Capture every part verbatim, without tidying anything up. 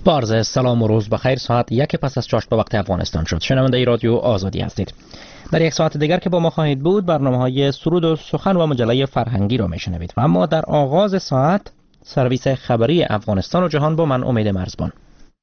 با عرض سلام و روز بخیر. ساعت یک پس از چاشت به وقت افغانستان شد. شنونده رادیو آزادی هستید. در یک ساعت دیگر که با ما خواهید بود برنامه‌های سرود و سخن و مجله فرهنگی را میشنوید و اما در آغاز ساعت سرویس خبری افغانستان و جهان با من امید مرزبان.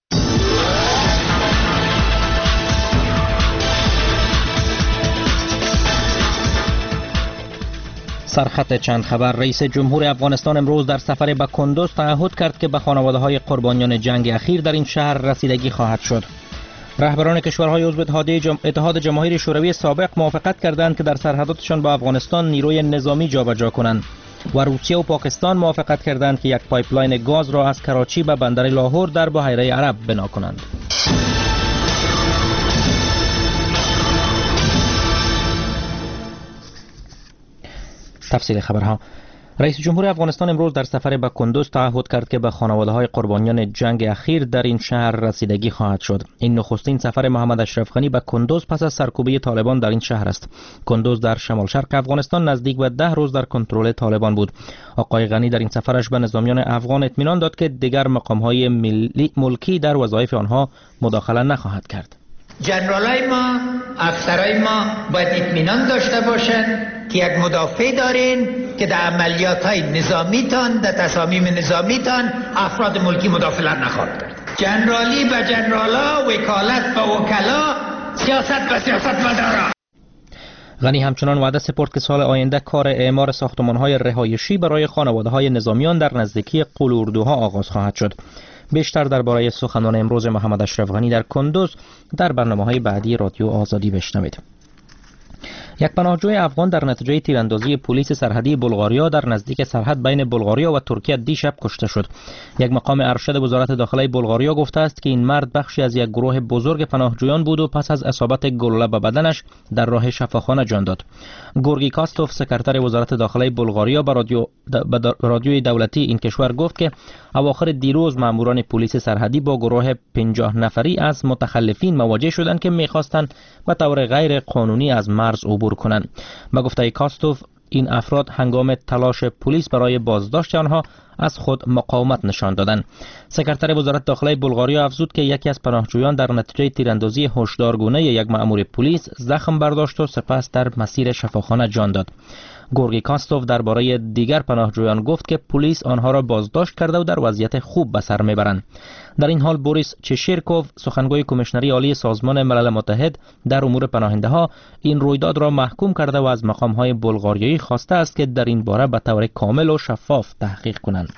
سرخط چند خبر. رئیس جمهور افغانستان امروز در سفر به کندوز تعهد کرد که به خانواده‌های قربانیان جنگ اخیر در این شهر رسیدگی خواهد شد. رهبران کشورهای عضو اتحاد جماهیر شوروی سابق موافقت کردند که در سرحداتشان با افغانستان نیروی نظامی جابجا کنند و روسیه و پاکستان موافقت کردند که یک پایپلاین گاز را از کراچی به بندر لاهور در بحیره عرب بنا کنند. تفصیل خبرها. رئیس جمهور افغانستان امروز در سفر به کندوز تعهد کرد که به خانواده‌های قربانیان جنگ اخیر در این شهر رسیدگی خواهد شد. این نخستین سفر محمد اشرف غنی به کندوز پس از سرکوبی طالبان در این شهر است. کندوز در شمال شرق افغانستان نزدیک به ده روز در کنترل طالبان بود. آقای غنی در این سفرش به نظامیان افغان اطمینان داد که دیگر مقام‌های ملی ملکی در وظایف آنها مداخله نخواهد کرد. جنرالای ما، افسرای ما باید اطمینان داشته باشند که یک مدافع دارین که در عملیات‌های نظامیتان، در تصامیم نظامیتان افراد ملکی مداخله نخواهد کرد. جنرالی به جنرالا، وکالت به وکلا، سیاست به سیاستمداران. غنی همچنان وعده سپرد که سال آینده کار اعمار ساختمان‌های رهایشی برای خانواده‌های نظامیان در نزدیکی قلوردوها آغاز خواهد شد. بیشتر درباره سخنان امروز محمد اشرف غنی در کندوز در برنامه‌های بعدی رادیو آزادی بشنوید. یک پناهجوی افغان در نتیجه تیراندازی پلیس سرحدی بلغاریا در نزدیک سرحد بین بلغاریا و ترکیه دیشب کشته شد. یک مقام ارشد وزارت داخلی بلغاریا گفته است که این مرد بخشی از یک گروه بزرگ پناهجویان بود و پس از اصابت گلوله به بدنش در راه شفاخانه جان داد. گورگی کاستوف سکرتر وزارت داخلی بلغاریا به رادیو د... رادیوی دولتی این کشور گفت که اواخر دیروز ماموران پلیس سرحدی با گروه پنجاه نفری از متخلفین مواجه شدند که می‌خواستند به طور غیر قانونی از مرز عبور کنند. با گفته کاستوف این افراد هنگام تلاش پلیس برای بازداشت آنها از خود مقاومت نشان دادند. سکرتر وزارت داخلی بلغاریا افزود که یکی از پناهجویان در نتیجه تیراندازی هشدارگونه یک مأمور پلیس زخم برداشت و سپس در مسیر شفاخانه جان داد. گورگی کاستوف درباره دیگر پناهجویان گفت که پلیس آنها را بازداشت کرده و در وضعیت خوب به سر میبرند. در این حال بوریس چشیرکوف سخنگوی کمیشنری عالی سازمان ملل متحد در امور پناهنده ها این رویداد را محکوم کرده و از مقام های بلغاریایی خواسته است که در این باره به طور کامل و شفاف تحقیق کنند.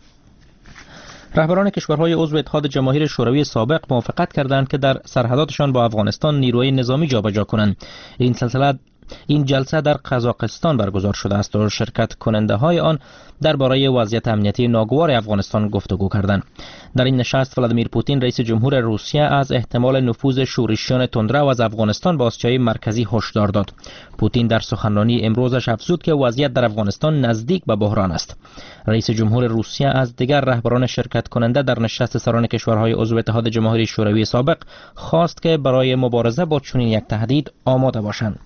رهبران کشورهای عضو اتحاد جماهیر شوروی سابق موافقت کردند که در سرحداتشان با افغانستان نیروی نظامی جابجا کنند. این سلسله این جلسه در قزاقستان برگزار شده است و شرکت کننده های آن درباره وضعیت امنیتی ناگوار افغانستان گفتگو کردند. در این نشست ولادیمیر پوتین رئیس جمهور روسیه از احتمال نفوذ شورشیان تندرو از افغانستان به آسیای مرکزی هشدار داد. پوتین در سخنرانی امروزش افزود که وضعیت در افغانستان نزدیک به بحران است. رئیس جمهور روسیه از دیگر رهبران شرکت کننده در نشست سران کشورهای عضو اتحاد جماهیر شوروی سابق خواست که برای مبارزه با چنین یک تهدید آماده باشند.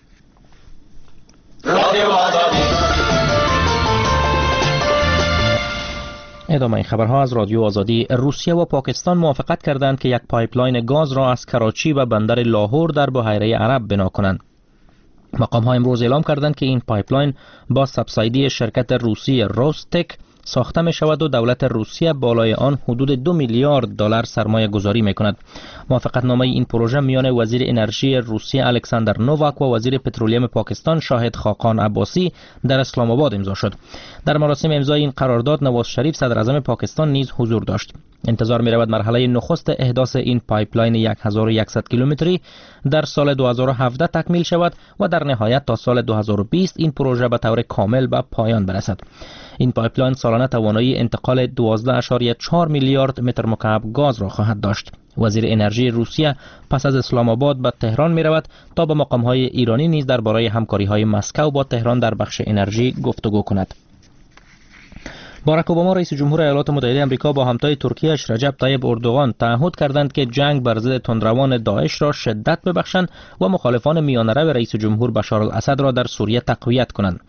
ادامه این خبرها از رادیو آزادی. روسیه و پاکستان موافقت کردند که یک پایپلاین گاز را از کراچی و بندر لاهور در بحیره عرب بنا کنند. مقام ها امروز اعلام کردند که این پایپلاین با سابسیدی شرکت روسی روستک ساخته می شود و دولت روسیه بالای آن حدود دو میلیارد دلار سرمایه گذاری می کند. موافقت نامه این پروژه میان وزیر انرژی روسیه الکساندر نوواک و وزیر پترولیم پاکستان شاهد خاقان عباسی در اسلام آباد امضا شد. در مراسم امضای این قرارداد نواز شریف صدر اعظم پاکستان نیز حضور داشت. انتظار می رود مرحله نخست احداث این پایپلاین هزار و صد کیلومتری در سال دو هزار و هفده تکمیل شود و در نهایت تا سال دو هزار و بیست این پروژه به طور کامل به پایان برسد. این پایپلاین سالانه توانایی انتقال دوازده ممیز چهار میلیارد متر مکعب گاز را خواهد داشت. وزیر انرژی روسیه پس از اسلام آباد به تهران می رود تا با مقام های ایرانی نیز درباره همکاری های مسکو با تهران در بخش انرژی گفتگو کند. باراک اوباما رئیس جمهور ایالات متحده آمریکا با همتای ترکیه‌اش رجب طیب اردوغان تعهد کردند که جنگ بر ضد تندروان داعش را شدت ببخشند و مخالفان میانه‌رو رئیس جمهور بشار الاسد را در سوریه تقویت کنند.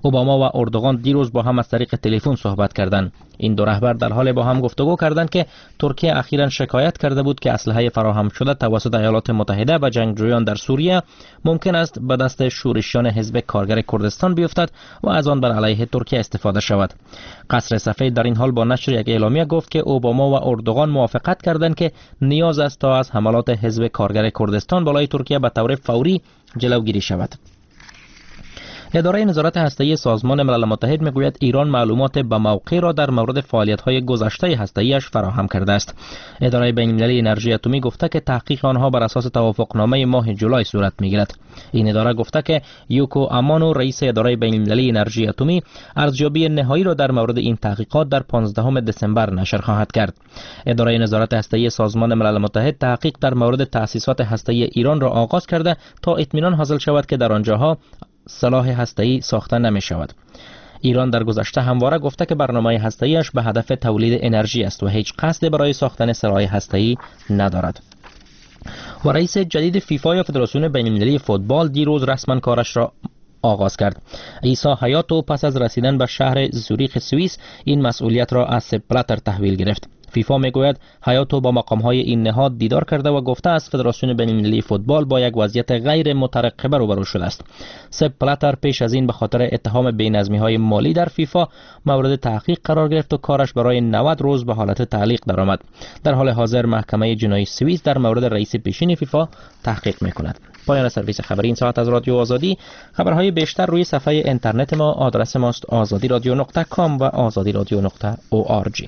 اوباما و اردوغان دیروز با هم از طریق تلفن صحبت کردند. این دو رهبر در حال با هم گفتگو کردند که ترکیه اخیراً شکایت کرده بود که اسلحه فراهم شده توسط ایالات متحده و جنگجویان در سوریه ممکن است به دست شورشیان حزب کارگر کردستان بیفتد و از آن بر علیه ترکیه استفاده شود. قصر سفید در این حال با نشر یک اعلامیه گفت که اوباما و اردوغان موافقت کردند که نیاز است تا از حملات حزب کارگر کردستان بالای ترکیه به طور فوری جلوگیری شود. اداره نظارت هسته‌ای سازمان ملل متحد میگوید ایران معلومات به موقع را در مورد فعالیت‌های گذشته هسته‌ایش فراهم کرده است. اداره بین‌المللی انرژی اتمی گفته که تحقیق آنها بر اساس توافقنامه ماه جولای صورت می‌گیرد. این اداره گفته که یوکو امانو رئیس اداره بین‌المللی انرژی اتمی ارزیابی نهایی را در مورد این تحقیقات در پانزدهم دسامبر نشر خواهد کرد. اداره نظارت هسته‌ای سازمان ملل متحد تحقیق در مورد تأسیسات هسته‌ای ایران را آغاز کرده تا اطمینان حاصل شود که در آنجاها سلاح هسته‌ای ساخته نمی شود. ایران در گذشته همواره گفته که برنامه هسته‌ایش به هدف تولید انرژی است و هیچ قصدی برای ساختن سلاح هسته‌ای ندارد. و رئیس جدید فیفا یا فدراسیون بین‌المللی فوتبال دیروز رسما کارش را آغاز کرد. عیسی حیاتو پس از رسیدن به شهر زوریخ سوئیس این مسئولیت را از سپ بلاتر تحویل گرفت. فیفا میگوید حیاتو با مقام‌های این نهاد دیدار کرده و گفته است فدراسیون بین‌المللی فوتبال با یک وضعیت غیر مترقبه روبرو شده است. سپ بلاتر پیش از این به خاطر اتهام بی‌نظمی‌های مالی در فیفا مورد تحقیق قرار گرفت و کارش برای نود روز به حالت تعلیق درآمد. در حال حاضر محکمه جنایی سوئیس در مورد رئیس پیشین فیفا تحقیق می‌کند. پایان سرویس خبری این ساعت از رادیو آزادی. خبرهای بیشتر روی صفحه اینترنت ما. آدرس ماست آزادی رادیو نقطه کام و آزادی رادیو نقطه او آر جی.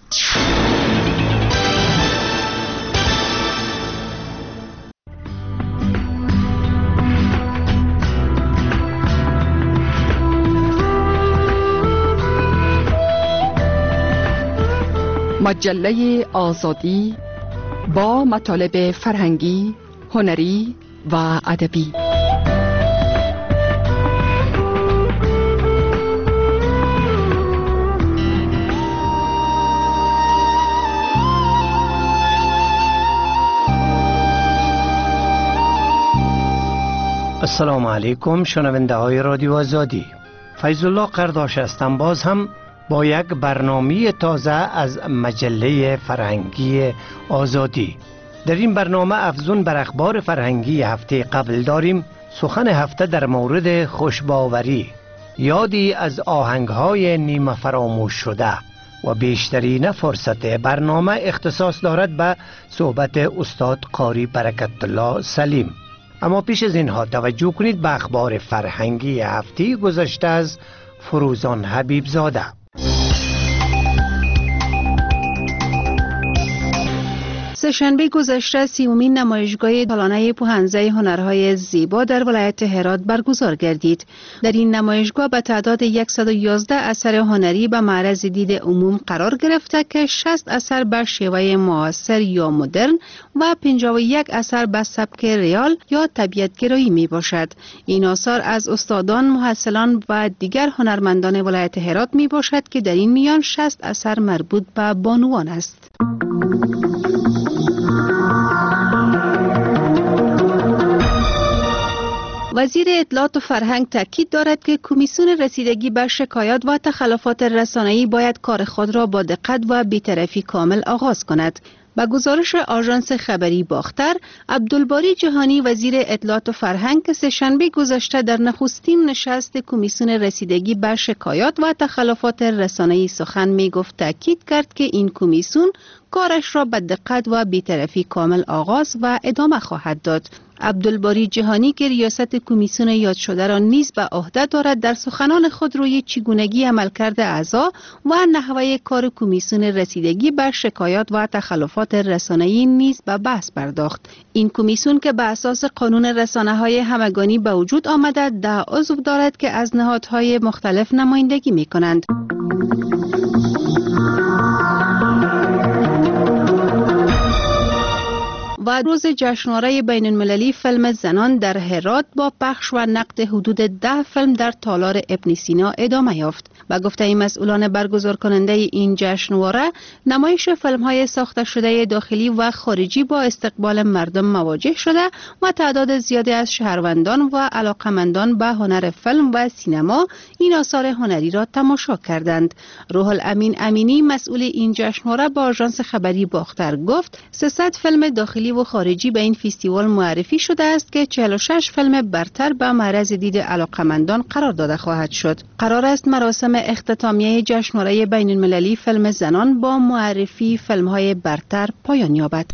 مجله آزادی با مطالب فرهنگی، هنری و ادبی. السلام علیکم شنونده های رادیو آزادی. فیض الله قرداش هستم باز هم با یک برنامه تازه از مجله فرهنگی آزادی. در این برنامه افزون بر اخبار فرهنگی هفته قبل داریم سخن هفته در مورد خوشباوری، یادی از آهنگهای نیمه فراموش شده و بیشترین فرصت برنامه اختصاص دارد به صحبت استاد قاری برکت الله سلیم. اما پیش از اینها توجه کنید به اخبار فرهنگی هفته گذشته از فروزان حبیب زاده. سه‌شنبه گذشته سیومین نمایشگاه سالانه پوهنزه هنرهای زیبا در ولایت هرات برگزار گردید. در این نمایشگاه به تعداد صد و یازده اثر هنری به معرض دید عموم قرار گرفته که شصت اثر به شیوه معاصر یا مدرن و پنجاه و یک اثر به سبک ریال یا طبیعت‌گرایی می باشد. این آثار از استادان، محصلان و دیگر هنرمندان ولایت هرات می باشد که در این میان شصت اثر مربوط به بانوان است. وزیر اطلاعات و فرهنگ تاکید دارد که کمیسیون رسیدگی به شکایات و تخلفات رسانه‌ای باید کار خود را با دقت و بی‌طرفی کامل آغاز کند. با گزارش آژانس خبری باختر، عبدالباری جهانی وزیر اطلاعات و فرهنگ که سه‌شنبه گذشته در نخستین نشست کمیسیون رسیدگی به شکایات و تخلفات رسانه‌ای سخن می‌گفت تاکید کرد که این کمیسیون کارش را با دقت و بی‌طرفی کامل آغاز و ادامه خواهد داد. عبدالباری جهانی که ریاست کمیسیون یاد شده را نیز به عهده دارد در سخنان خود روی چگونگی عملکرد اعضا و نحوه کار کمیسیون رسیدگی به شکایات و تخلفات رسانه‌ای نیز به بحث پرداخت. این کمیسیون که به اساس قانون رسانه‌های همگانی به وجود آمده ده عضو دارد که از نهادهای مختلف نمایندگی می‌کنند. و روز جشنواره بین المللی فیلم زنان در هرات با پخش و نقد حدود ده فیلم در تالار ابن سینا ادامه یافت. و گفته مسئولان برگزار کننده این جشنواره، نمایش فیلم های ساخته شده داخلی و خارجی با استقبال مردم مواجه شده و تعداد زیادی از شهروندان و علاقمندان به هنر فیلم و سینما این آثار هنری را تماشا کردند. روح الامین امینی مسئول این جشنواره با آژانس خبری باختر گفت سیصد فیلم داخلی و خارجی به این فستیوال معرفی شده است که چهل و شش فیلم برتر به معرض دید علاقمندان قرار داده خواهد شد. قرار است مراسم اختتامیه جشنواره بین المللی فیلم زنان با معرفی فیلم های برتر پایان یابد.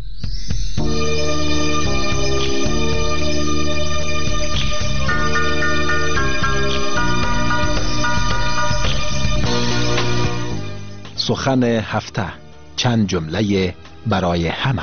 سخن هفته، چند جمله برای همه.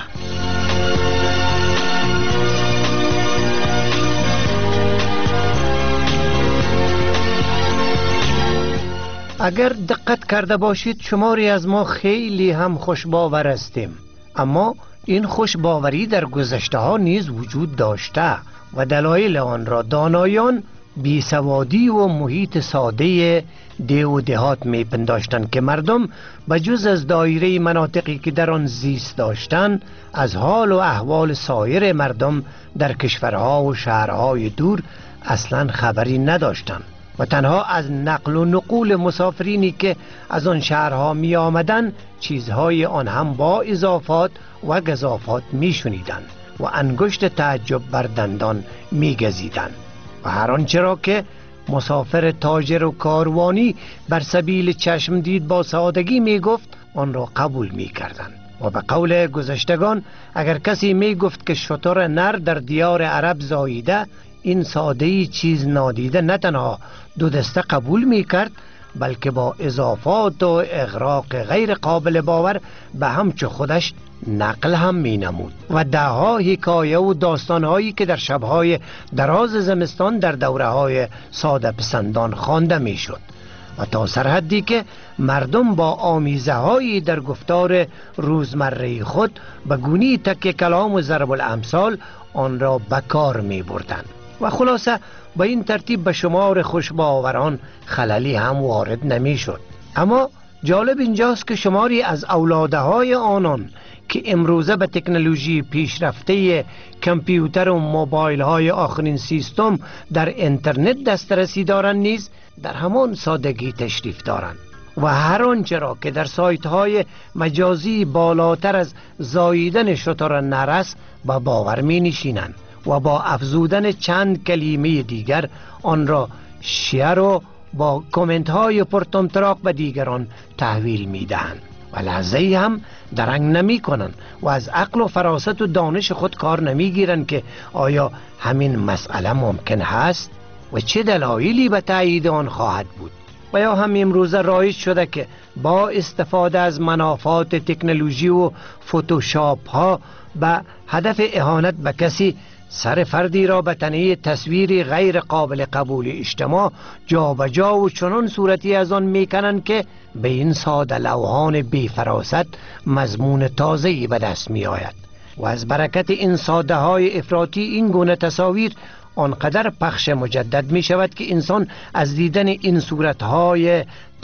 اگر دقت کرده باشید شماری از ما خیلی هم خوشباور هستیم، اما این خوشباوری در گذشته ها نیز وجود داشته و دلایل آن را دانایان بیسوادی و محیط ساده ده و دهات می پنداشتند که مردم بجز از دایره مناطقی که در آن زیست داشتند از حال و احوال سایر مردم در کشورها و شهرهای دور اصلا خبری نداشتند و تنها از نقل و نقول مسافرینی که از آن شهرها می آمدن چیزهای آن هم با اضافات و گزافات می شنیدن و انگشت تعجب بر دندان می گزیدن و هر آنچه را که مسافر تاجر و کاروانی بر سبیل چشم دید با سادگی می گفت آن را قبول می کردن. و به قول گذشتگان اگر کسی می گفت که شتر نر در دیار عرب زاییده، این سادهی چیز نادیده نه تنها دو دسته قبول می کرد بلکه با اضافات و اغراق غیر قابل باور به همچو خودش نقل هم می نمود و دهها حکایه و داستانهایی که در شبهای دراز زمستان در دوره های ساده پسندان خوانده می شد و تا سرحدی که مردم با آمیزه هایی در گفتار روزمره خود به گونی تک کلام و ضرب الامثال آن را بکار می بردن و خلاصه با این ترتیب به شمار خوشباوران خللی هم وارد نمی شد. اما جالب اینجاست که شماری از اولاده های آنان که امروزه به تکنولوژی پیشرفته کامپیوتر و موبایل های آخرین سیستم در اینترنت دسترسی دارند نیز در همان سادگی تشریف دارند و هر آنچه را که در سایت های مجازی بالاتر از زاییدن شتر نرس با باور می نشینند و با افزودن چند کلمه دیگر آن را شیر و با کامنت های پرتمطراق به دیگران تحویل می دهند و لحظه هم درنگ نمی کنند و از عقل و فراست و دانش خود کار نمی گیرند که آیا همین مسئله ممکن هست و چه دلایلی به تایید آن خواهد بود. و یا هم امروزه رایج شده که با استفاده از منافات تکنولوژی و فتوشاپ ها به هدف اهانت به کسی سر فردی را به تنه تصویری غیر قابل قبول اجتماع جا به جا و چنان صورتی از آن میکنند که به این ساده لوحان بی فراست مضمون تازه‌ای به دست می آید و از برکت این ساده های افراطی این گونه تصاویر آنقدر پخش مجدد می شود که انسان از دیدن این صورتهای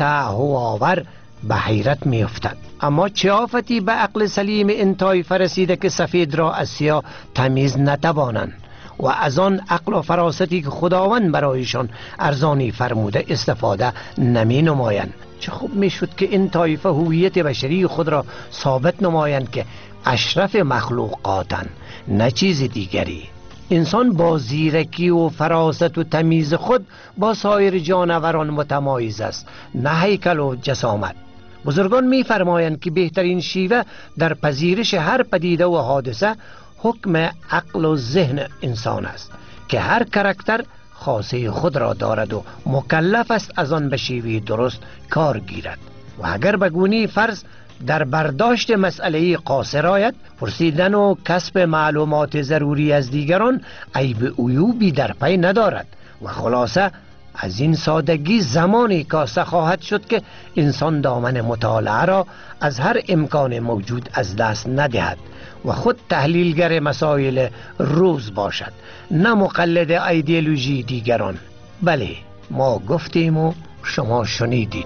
تهوآور به حیرت می افتد. اما چه آفتی به عقل سلیم این طایفه رسیده که سفید را از سیاه تمیز نتوانند و از آن عقل و فراستی که خداوند برایشان ارزانی فرموده استفاده نمی نمایند. چه خوب می شد که این طایفه هویت بشری خود را ثابت نمایند که اشرف مخلوقاتن، نه چیز دیگری. انسان با زیرکی و فراست و تمیز خود با سایر جانوران متمایز است، نه هیکل و جسامت. بزرگان می فرمایند که بهترین شیوه در پذیرش هر پدیده و حادثه حکم عقل و ذهن انسان است که هر کاراکتر خاصه خود را دارد و مکلف است از آن به شیوه درست کار گیرد و اگر به گونی فرض در برداشت مسئله قاصر آید، پرسیدن و کسب معلومات ضروری از دیگران عیب عیوبی در پی ندارد و خلاصه از این سادگی زمانی کاسته خواهد شد که انسان دامن مطالعه را از هر امکان موجود از دست ندهد و خود تحلیلگر مسائل روز باشد، نه مقلد ایدئولوژی دیگران. بله، ما گفتیم و شما شنیدید.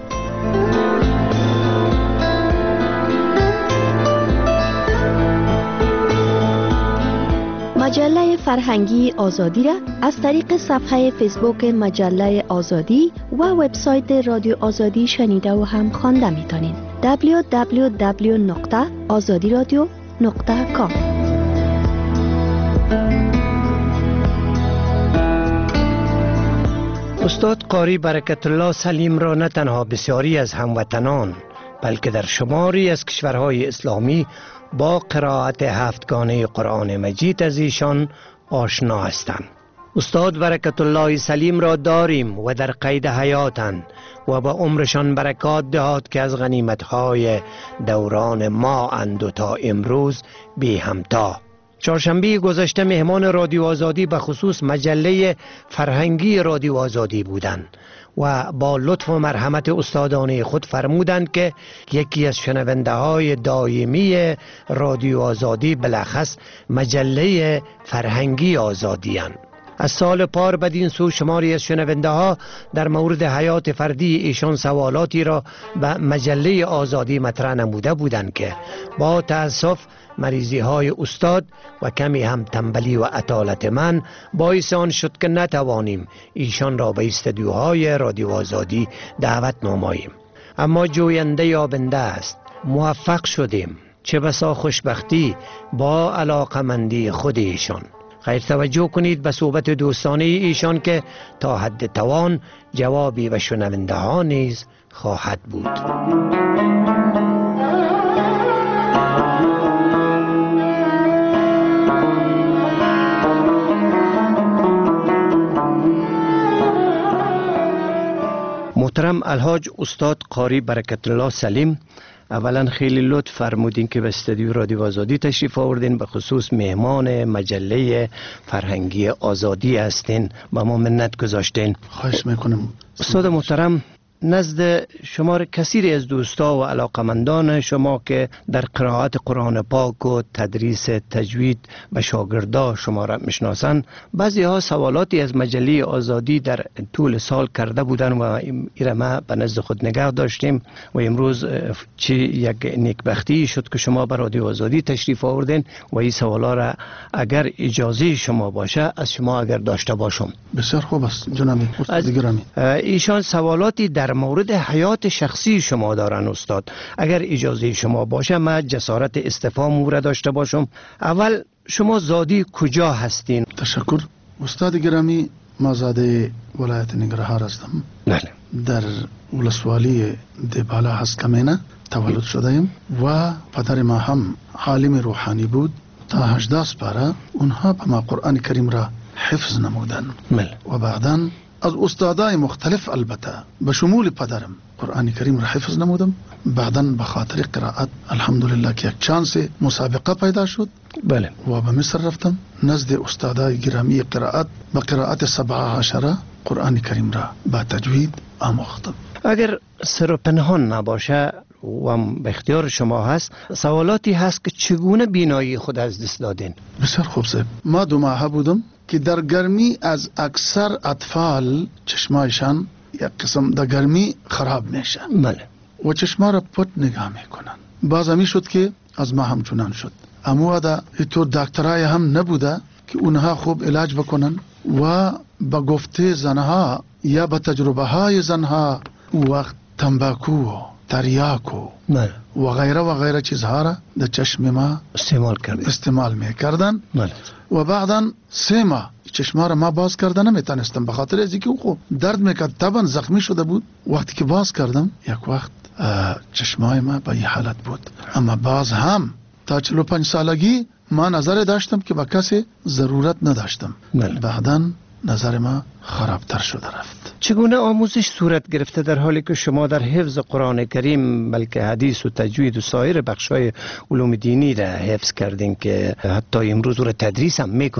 مجله فرهنگی آزادی را از طریق صفحه فیسبوک مجله آزادی و وبسایت رادیو آزادی شنیده و هم خوانده میتونید. دبلیو دبلیو دبلیو نقطه آزادی رادیو نقطه کام. استاد قاری برکت الله سلیم را نه تنها بسیاری از هموطنان بلکه در شماری از کشورهای اسلامی با قرائت هفتگانه قرآن مجید از ایشان آشنا هستند. استاد برکت الله سلیم را داریم و در قید حیاتند و با عمرشان برکات دهاد که از غنیمت‌های دوران ما اند و تا امروز بی همتا. چهارشنبه گذشته مهمان رادیو آزادی به خصوص مجله فرهنگی رادیو آزادی بودند و با لطف و مرحمت استادانه خود فرمودند که یکی از شنونده های دائمی رادیو آزادی بلخص مجله فرهنگی آزادی اند. از سال پار بدین سو شماری از شنونده ها در مورد حیات فردی ایشان سوالاتی را به مجله آزادی مطرح نموده بودند که با تأسف مریضی های استاد و کمی هم تنبلی و عطالت من باعث آن شد که نتوانیم ایشان را به استودیوهای رادیو آزادی دعوت نماییم. اما جوینده یابنده است. موفق شدیم، چه بسا خوشبختی با علاقمندی خود ایشان. خیر توجه کنید به صحبت دوستانه ایشان که تا حد توان جوابی و شنونده ها نیز خواهد بود. محترم الحاج استاد قاری برکت الله سلیم، اولا خیلی لطف فرمودین که به استودیو رادیو آزادی تشریف آوردین، به خصوص مهمان مجله فرهنگی آزادی هستین، با ما منت گذاشتین. خواهش میکنم. استاد محترم، نزد شمار کثیری از دوستا و علاقمندان شما که در قرائت قرآن پاک و تدریس تجوید به شاگردا شما را میشناسند، بعضی ها سوالاتی از مجله آزادی در طول سال کرده بودن و ایره ما به نزد خود نگاه داشتیم و امروز چی یک نیکبختی شد که شما به رادیو آزادی تشریف آوردین و این سوالا را اگر اجازه شما باشه از شما اگر داشته باشم. بسیار خوب است جناب استاد گرامی. ایشان سوالاتی در مورد حیات شخصی شما دارن استاد، اگر اجازه شما باشه من جسارت استفهام او را داشته باشم. اول شما زادی کجا هستین؟ تشکر استاد گرامی. ما زاده ولایت ننگرهار هستم. بله. در ولسوالی دبالا هسکمینه تولد شده ایم و پدر ما هم عالم روحانی بود. تا هجده سپاره اونها به ما قرآن کریم را حفظ نمودن. بله. و بعداً از استادای مختلف البته به شمول پدرم قرآن کریم را حفظ نمودم. بعداً به خاطر قرائت الحمدلله که یک چانس مسابقه پیدا شد. بله. و به مصر رفتم نزد استادای گرامی قرائت به قرائت سبعه عشره قرآن کریم را با تجوید آموختم. اگر سر و پنهان نباشه و به اختیار شما هست، سوالاتی هست که چگونه بینایی خود از دست دادین؟ بسیار خوب صاحب. ما دو ماه بودم که در گرمی از اکثر اطفال چشمایشان یک قسم در گرمی خراب میشن. بله. و چشما را پت نگاه میکنن. باز همی شد که از ما هم چنان شد. اما دا اینطور دکترای هم نبوده که اونها خوب علاج بکنن و با گفته زنها یا با تجربه های زنها وقت تنباکو تریاکو بله. و غیره و غیره چیزها را در چشم ما استعمال کردن استعمال میکردن. بله. و بعدا سه ماه چشما را ما باز کردن نمیتونستم به خاطر از اینکه خوب درد میکرد، طبعا زخمی شده بود. وقتی که باز کردم یک وقت چشمای ما به این حالت بود. اما باز هم تا چهل و پنج سالگی ما نظر داشتم که با کسی ضرورت نداشتم. بله. بعدا نظر ما خرابتر شده رفت. چگونه آموزش صورت گرفته در حالی که شما در حفظ قرآن کریم بلکه حدیث و تجوید و سایر بخشای علوم دینی را حفظ کردین که حتی امروز را تدریس هم میکنین؟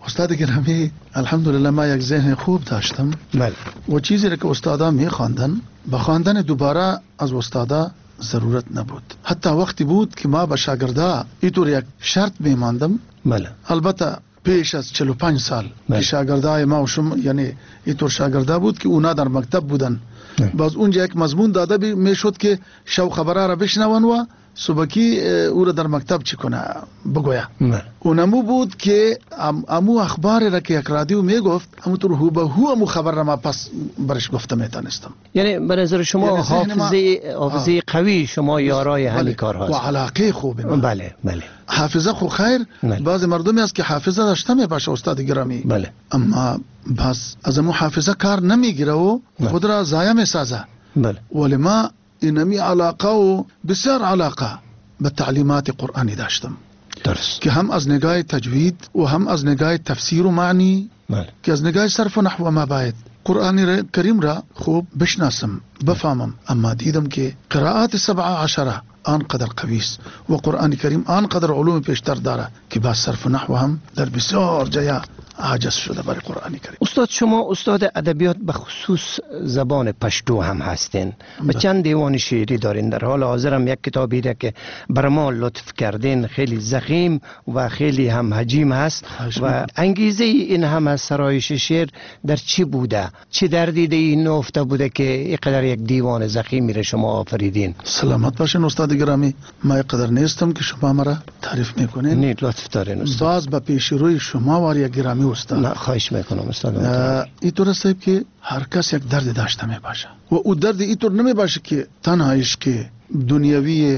استاد گرامی، الحمدلله ما یک ذهن خوب داشتم. بله. و چیزی را که استادا می خواندن، به خواندن دوباره از استادا ضرورت نبود. حتی وقتی بود که ما به شاگردا اینطور یک شرط می ماندم. بله. البته پیش از چهل و پنج سال بله. که شاگردای ما و شما، یعنی اینطور شاگردا بود که اونا در مکتب بودن. باز اونجا یک مضمون داده می شد که شو خبره را بشنون و صبحی او را در مکتب چی کنه بگویا. اونمو بود که ام امو اخبار را که یک رادیو میگفت امو تو هو به هو امو خبر را ما پس برش گفته میتونستم. یعنی به نظر شما یعنی حافظه حافظه قوی شما یارای همین کار هست و علاقه خوبه. بله بله. حافظه خو خیر، بعض مردمی است که حافظه داشته میباشه استاد گرامی. بله. اما بس از امو حافظه کار نمیگیره و خود را ضایع میسازه. بله. ولی ما اینمی علاقه و بسیار علاقه به تعلیمات قرآنی داشتم. درست. که هم از نگاه تجوید و هم از نگاه تفسیر و معنی. بله. که از نگاه صرف و نحو ما باید قرآن کریم را خوب بشناسم بفهمم. اما دیدم که قراءات سبعه عشره آنقدر قویس و قرآن کریم آنقدر علوم پیشتر داره که با صرف و نحو هم در بسیار جایا عاجز شده برای قرآن کریم. استاد شما استاد ادبیات به خصوص زبان پشتو هم هستین و چند دیوان شعری دارین. در حال حاضر هم یک کتابی را که بر ما لطف کردین خیلی ضخیم و خیلی هم حجیم هست. و انگیزه این هم سرایش شعر در چی بوده؟ چه دردی این نفته بوده که اینقدر یک دیوان ضخیمی را شما آفریدین؟ سلامت باشین استاد گرامی، ما اینقدر نیستم که شما مرا تعریف میکنین. نه لطف دارین استاد. باز به پیش روی شما واری گرامی استاد. نه خواهش میکنم استاد. اینطور است که هر کس یک درد داشته می باشه و او درد اینطور نمی باشه که تنها عشق دنیوی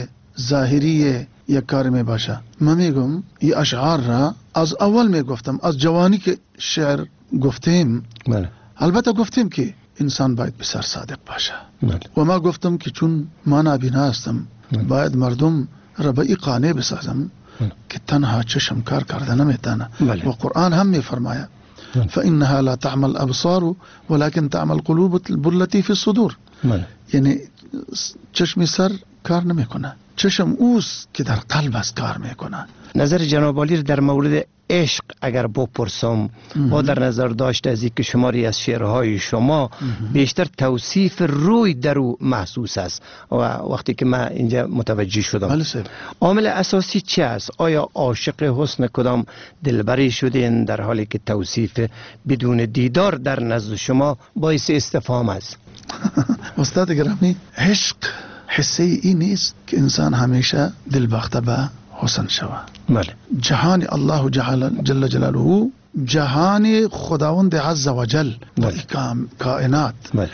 ظاهری یک کار می باشه. من میگم این اشعار را از اول می گفتم، از جوانی که شعر گفتیم. بله. البته گفتیم که انسان باید بسیار صادق باشه. بله. و ما گفتم که چون ما نابینا هستم باید مردم را به این قانع بسازم که تنها چشم کار کرده نمیتونه. و قرآن هم میفرماید فإنها لا تعمل الابصار ولكن تعمل قلوب التي في الصدور. یعنی چشم سر کار نمیکنه، چشم اوست که در قلب است کار میکنه. نظر جناب عالی در مورد عشق اگر بپرسم با در نظر داشته از اینکه شماری از شعرهای شما بیشتر توصیف روی در او محسوس است و وقتی که من اینجا متوجه شدم عامل اساسی چی است؟ آیا عاشق حسن کدام دلبری شدین در حالی که توصیف بدون دیدار در نزد شما باعث استفهام است؟ استاد گرامی، عشق حسی این نیست که انسان همیشه دلباخته به حسن شوه. بله. جهان الله جل جلاله، جهان خداوند عز و جل و کائنات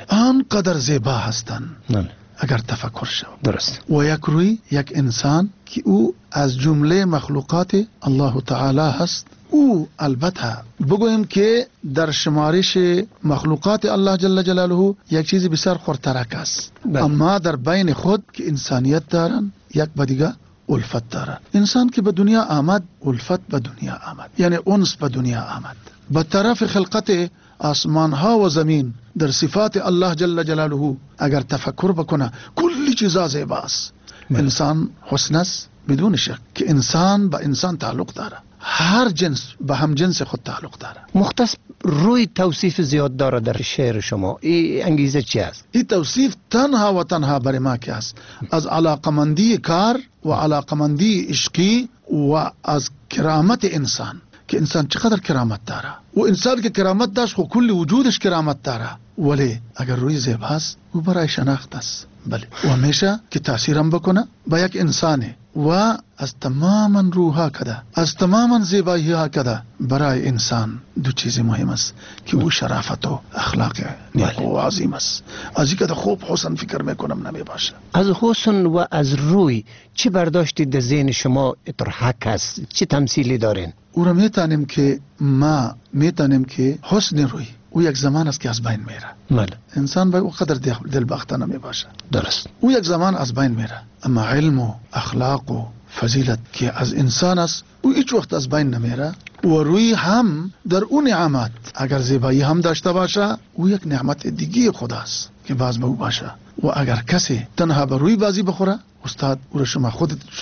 آنقدر زیبا هستند اگر تفکر شود. درست. و یک روی یک انسان که او از جمله مخلوقات الله تعالی هست. او البته بگویم که در شمارش مخلوقات الله جل جلاله یک چیزی بسیار خردترک است. اما در بین خود که انسانیت دارن یک با دیگه الفت داره. انسان که به دنیا آمد الفت به دنیا آمد، یعنی انس به دنیا آمد. به طرف خلقت آسمان ها و زمین در صفات الله جل جلاله اگر تفکر بکنه کلی چیزا زیباست. انسان حسن است بدون شک که انسان با انسان تعلق داره، هر جنس به هم جنس خود تعلق داره. مختص روی توصیف زیاد داره در شعر شما، این انگیزه چی است؟ این توصیف تنها و تنها برای ما که است از علاقمندی کار و علاقمندی عشقی و از کرامت انسان، که انسان چقدر کرامت داره و انسان که کرامت داشت خو کل وجودش کرامت داره، ولی اگر روی زیباست او برای شناخت است. بله. و همیشه که تاثیرم بکنه با یک انسانه و از تماما روحا کده، از تماما زیبایی ها کده برای انسان دو چیز مهم است که او شرافت و اخلاق نیک و عظیم است. از این که خوب حسن فکر میکنم نمی باشه. از حسن و از روی چه برداشتی در ذهن شما اطرحک است؟ چه تمثیلی دارین؟ او را میتانیم که ما میتانیم که حسن روی او یک زمان است که از بین میره. بله. انسان به او قدر دل باخته نمی باشه. درست. او یک زمان از بین میره، اما علم و اخلاق و فضیلت که از انسان است او هیچ وقت از بین نمیره. و روی هم در اون نعمت اگر زیبایی هم داشته باشه او یک نعمت دیگه خداست که باز به او باشه. و اگر کسی تنها به روی بازی بخوره استاد او را شما خودت شما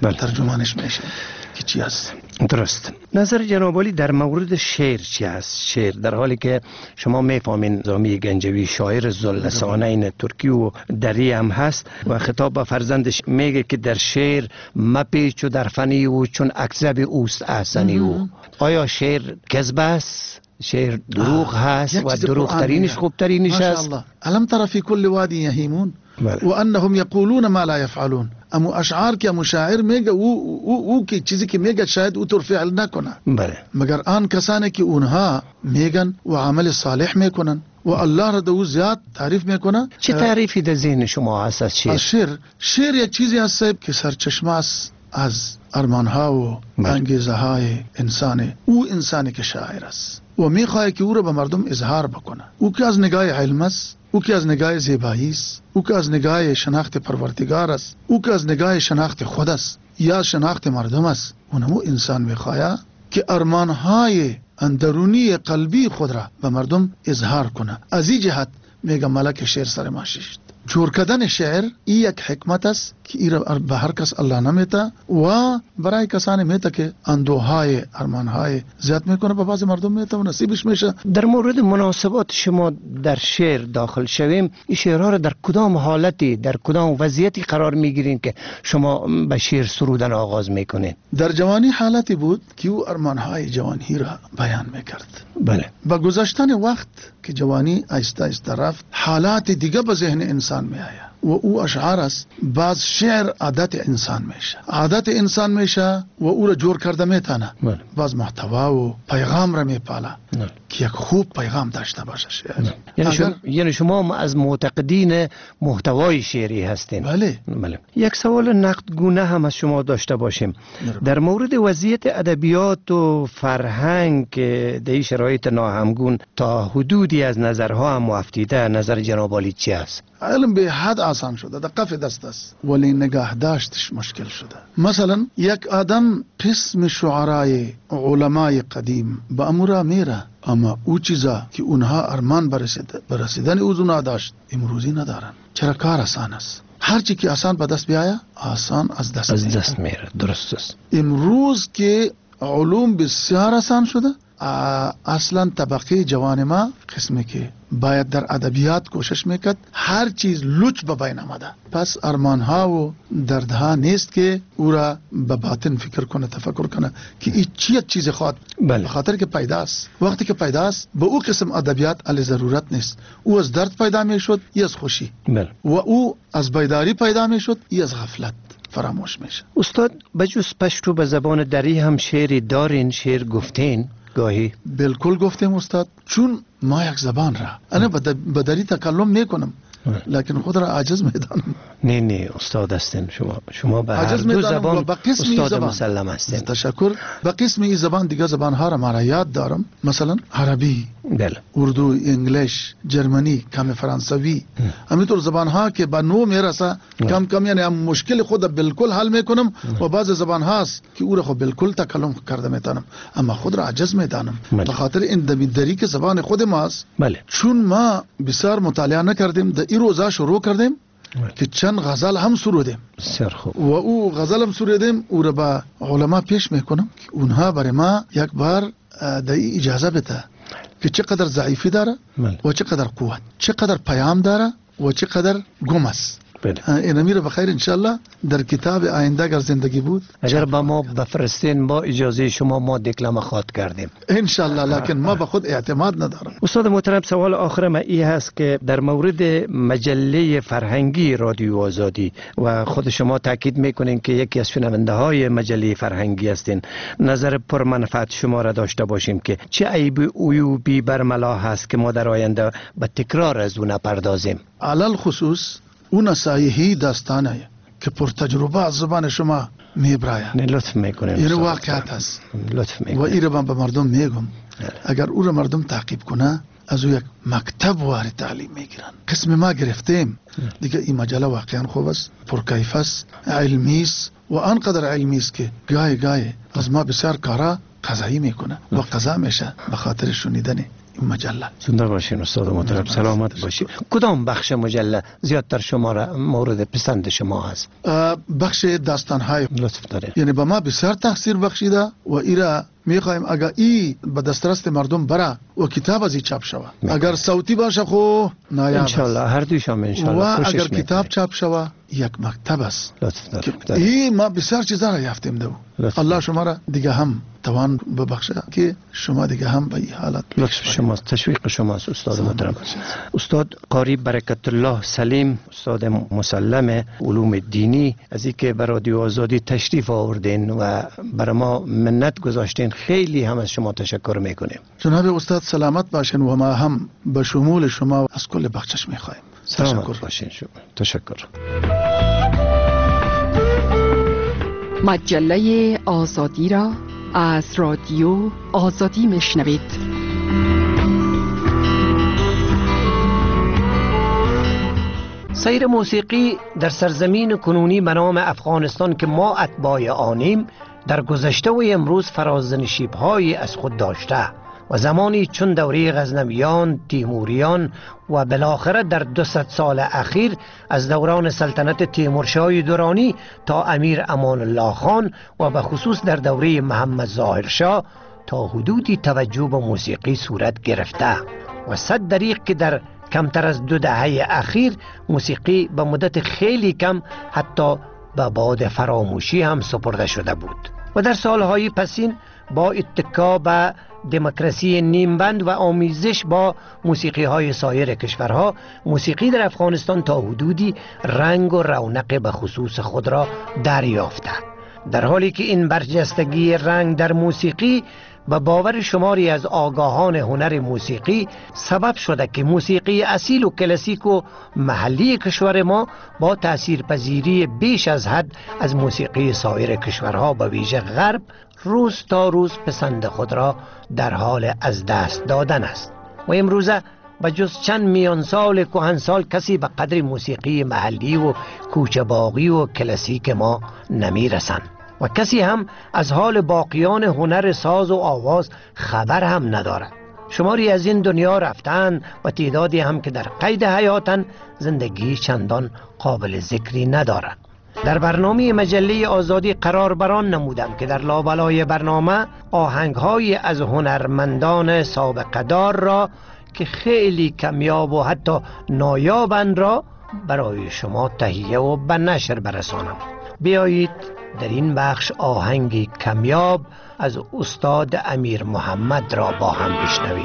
بله. ترجمانش میشه که چی است. درست. نظر جناب عالی در مورد شعر چی است؟ شعر در حالی که شما میفهمین نظامی گنجوی شاعر ذواللسانه این ترکی و دری هم هست و خطاب به فرزندش میگه که در شعر مپیچ و در فنی و چون اکذب اوست احسنی و. آیا شعر کذب است؟ شعر دروغ هست و دروغ ترینش خوب ترینش است؟ ماشاءالله. الم تر فی کل وادی یهیمون و انهم یقولون ما لا یفعلون. امو اشعار که امو شاعر میگه او او او که چیزی که میگه شاید او طور فعل نکنه، بله، مگر آن کسانی که اونها میگن و عمل صالح میکنن و الله را دو زیاد تعریف میکنه. چه تعریفی در ذهن شما هست از شعر؟ شعر شعر یک چیزی هست که سرچشمه است از ارمانها و انگیزه های انسان. او انسانی که شاعر است و میخواه که او را به مردم اظهار بکنه. او که از نگاه علم است، او که از نگاه زیبایی است، او که از نگاه شناخت پروردگار است، او که از نگاه شناخت خود است یا شناخت مردم است. اونمو انسان میخواه که ارمانهای اندرونی قلبی خود را به مردم اظهار کنه. از این جهت میگم ملک شعر سر ماشیشت. جور کردن شعر ای یک حکمت است که ای را به هر کس الله نمیته و برای کسانی میته که اندوهای ارمانهای زیاد میکنه به بعض مردم میته و نصیبش میشه. در مورد مناسبات شما در شعر داخل شویم، این شعرها را در کدام حالتی در کدام وضعیتی قرار میگیرین که شما به شعر سرودن آغاز میکنین؟ در جوانی حالتی بود که او ارمانهای جوانی را بیان میکرد. بله. با گذشتن وقت که جوانی آیسته آیسته رفت، حالات دیگه به ذهن انسان می آید و او اشعار است. بعض شعر عادت انسان میشه، عادت انسان میشه و او را جور کرده میتونه. بعض محتوا و پیغام را میپاله که یک خوب پیغام داشته باشه شعر. یعنی شما یعنی شما از معتقدین محتوای شعری هستین؟ بله. بله. یک سوال نقدگونه هم از شما داشته باشیم در مورد وضعیت ادبیات و فرهنگ که در این شرایط ناهمگون تا حدودی از نظرها هم مفتیده. نظر جناب عالی چی است؟ علم به حد آسان شده، در کف دست است، ولی نگاه داشتش مشکل شده. مثلا یک آدم قسم شعرای علمای قدیم با امورا میره، اما او چیزا که اونها ارمان برسید برسیدن اوزونا داشت امروزی ندارن. چرا؟ کار آسان است. هر چی که آسان به دست بیاید آسان از دست از دست میره. درست است. امروز که علوم بسیار آسان شده، اصلا طبقه جوان ما قسمی که باید در ادبیات کوشش میکرد هر چیز لچ به بین آمده. پس ارمانها و دردها نیست که او را به باطن فکر کنه، تفکر کنه که این چی چیز خواهد. بله. خاطر که پیداست. وقتی که پیداست به او قسم ادبیات علی ضرورت نیست. او از درد پیدا میشد یا از خوشی. بله. و او از بیداری پیدا میشد یا از غفلت فراموش میشه. استاد بجز پشتو به زبان دری هم شعری دارین؟ شعر گفتین گاهی؟ بالکل گفتیم استاد، چون ما یک زبان را انا به دری تکلم میکنم لیکن خود را عاجز میدانم. نه نه استاد هستین شما شما به هر دو زبان استاد زبان. مسلم هستین. تشکر. به قسم این زبان دیگه زبان ها را ما یاد دارم، مثلا عربی، بله، اردو، انگلیش، جرمنی، کم فرانسوی. همینطور زبان ها که به نو میرسه کم کم، یعنی هم مشکل خود بالکل حل میکنم و بعض زبان هاست که او را خود بالکل تکلم کرده میتونم اما خود را عاجز میدانم. به خاطر این دری که زبان خود ماست. بله. چون ما بسیار مطالعه نکردیم، در این روزا شروع کردیم که چند غزل هم سرودیم. بسیار خوب. و او غزل هم سرودیم، او را به علما پیش میکنم که اونها برای ما یک بار در اجازه بده که چقدر ضعیفی داره و چقدر قوت، چقدر پیام داره و چقدر گم است. این امیر بخیر انشالله در کتاب آینده اگر زندگی بود اگر با ما بفرستین با اجازه شما ما دکلمه خواد کردیم انشالله، لکن ما به خود اعتماد ندارم. استاد محترم سوال آخر ما ای هست که در مورد مجله فرهنگی رادیو آزادی و خود شما تاکید میکنین که یکی از شنونده های مجله فرهنگی هستین، نظر پرمنفعت شما را داشته باشیم که چه عیب و عیوبی برملا هست که ما در آینده به تکرار از اون پردازیم. علل خصوص اون نصایحی داستانه که پر تجربه از زبان شما میبراید. لطف میکنیم. این واقعیت است. لطف میکنیم. و این رو به مردم میگم اگر او رو مردم تعقیب کنه از او یک مکتب وارد تعلیم میگیرن. قسم ما گرفتیم دیگه این مجله واقعا خوب است، پرکیف است، علمی است و آنقدر علمی است که گاهی گاهی از ما بسیار کارا قضایی میکنه و قضا میشه به خاطر شنیدن مجله. زنده باشین استاد محترم، سلامت باشید. کدام بخش مجله زیادتر شما را مورد پسند شما هست؟ بخش داستان‌های. لطف دارید. یعنی به ما بسیار تاثیر بخشیده و ایرا میخوایم اگر ای به دسترس مردم بره و کتاب از ای چاپ شوه، اگر صوتی باشه خو نایاب ان شاء الله، هر دوشم ان شاء الله. و اگر کتاب چاپ شوه یک مکتب است. لطف دارید. ای ما بسیار چیزا را یافتیم دو. الله شما را دیگه هم توان ببخشه که شما دیگه هم به این حالت. لطف شما، تشویق شما استاد محترم. استاد قاری برکت الله سلیم، استاد مسلم علوم دینی، از اینکه به رادیو آزادی تشریف آوردین و بر ما منت گذاشتین، خیلی هم از شما تشکر میکنیم. جناب استاد سلامت باشین و ما هم به شمول شما از کل بخشش میخوایم. سلامت باشین شما. تشکر. مجله آزادی را از رادیو آزادی میشنوید. سیر موسیقی در سرزمین کنونی به نام افغانستان که ما اتباع آنیم، در گذشته و امروز فرازنشیب‌هایی از خود داشته و زمانی چون دوره غزنویان، تیموریان و بالاخره در دویست سال اخیر از دوران سلطنت تیمورشاه درانی تا امیر امان الله خان و به خصوص در دوره محمد ظاهر شاه تا حدودی توجه به موسیقی صورت گرفته و صد دریغ که در کمتر از دو دهه اخیر موسیقی به مدت خیلی کم حتی به باد فراموشی هم سپرده شده بود و در سالهای پسین با اتکا به دموکراسی نیمبند و آمیزش با موسیقی های سایر کشورها، موسیقی در افغانستان تا حدودی رنگ و رونق به خصوص خود را دریافته، در حالی که این برجستگی رنگ در موسیقی به باور شماری از آگاهان هنر موسیقی سبب شده که موسیقی اصیل و کلاسیک و محلی کشور ما با تاثیرپذیری بیش از حد از موسیقی سایر کشورها به ویژه غرب روز تا روز پسند خود را در حال از دست دادن است و امروزه به جز چند میان سال کهنسال کسی به قدر موسیقی محلی و کوچه باغی و کلاسیک ما نمی رسند و کسی هم از حال باقیان هنر ساز و آواز خبر هم ندارد. شماری از این دنیا رفتن و تعدادی هم که در قید حیاتن زندگی چندان قابل ذکری ندارد. در برنامه مجله آزادی قرار بران نمودم که در لابلای برنامه آهنگ‌های از هنرمندان سابقه دار را که خیلی کمیاب و حتی نایابند را برای شما تهیه و به نشر برسانم. بیایید در این بخش آهنگی کمیاب از استاد امیر محمد را با هم بشنویم.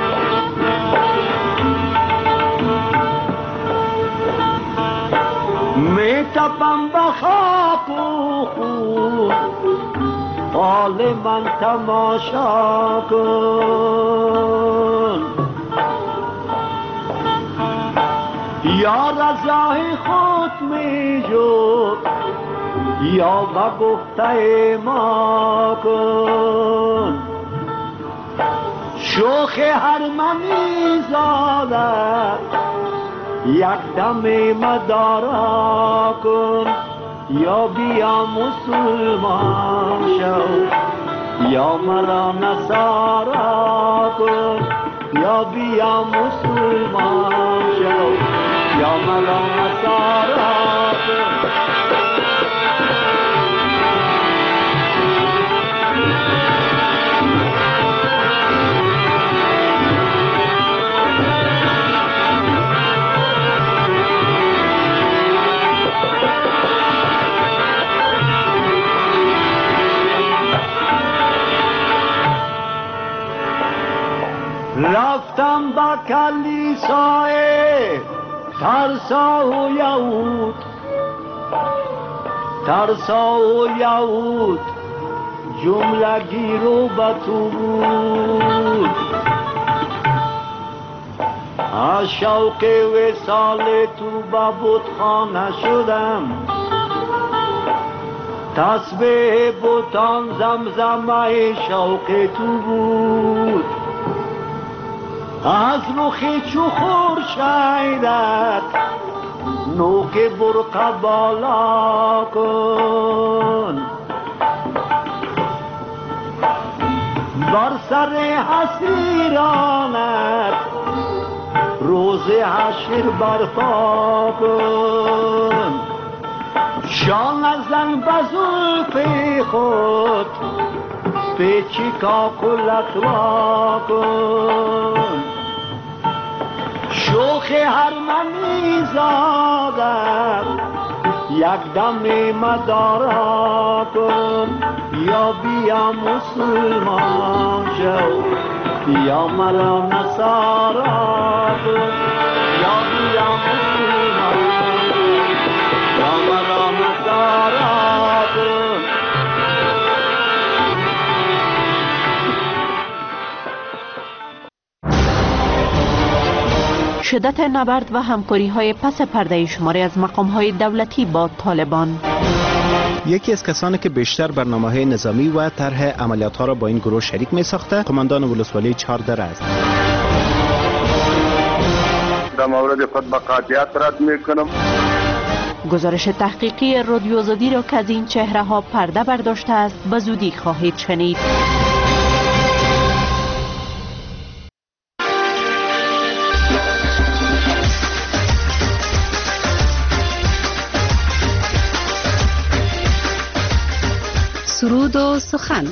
می تپم به خاک و خون، حال من تماشا کن، یا رضای خود می جو یا با گفته ما کن، شوخ هر منی زاده یک دم مدارا کن، یا بیا مسلمان شو یا مرا نصارا کن، یا بیا مسلمان شو یا مرا نصارا کن. رفتم با کلیسای ترسا و یهود، ترسا و یهود جملگی رو به تو بود، از شوق وصال تو به بتخانه شدم، تسبیح بتان زمزمه شوق تو بود، از رخ چو خورشیدت نوک برقع بالا کن، بر سر حسیرانت روز حشر برپا کن. جان ازن بزلف خود پیچی کاکلت وا کن. شوخ هر منی زادت یک دم مدارا کن. یا بیا مسلمان شو یا مرا نصارا کن. یا بیا مسلمان یا مرا نصارا کن. شدت نبرد و همکاری های پس پرده شماری از مقام های دولتی با طالبان. یکی از کسانی که بیشتر برنامه‌های نظامی و طرح عملیات‌ها را با این گروه شریک می‌ساخته، قماندان ولسوالی چهاردره است. در مورد خود به قاطعیت رد می‌کنم. گزارش تحقیقی رادیو آزادی را که از این چهره ها پرده برداشته است به زودی خواهید شنید. سرود و سخن.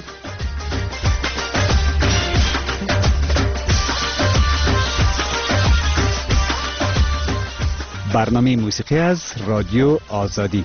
برنامه موسیقی از رادیو آزادی.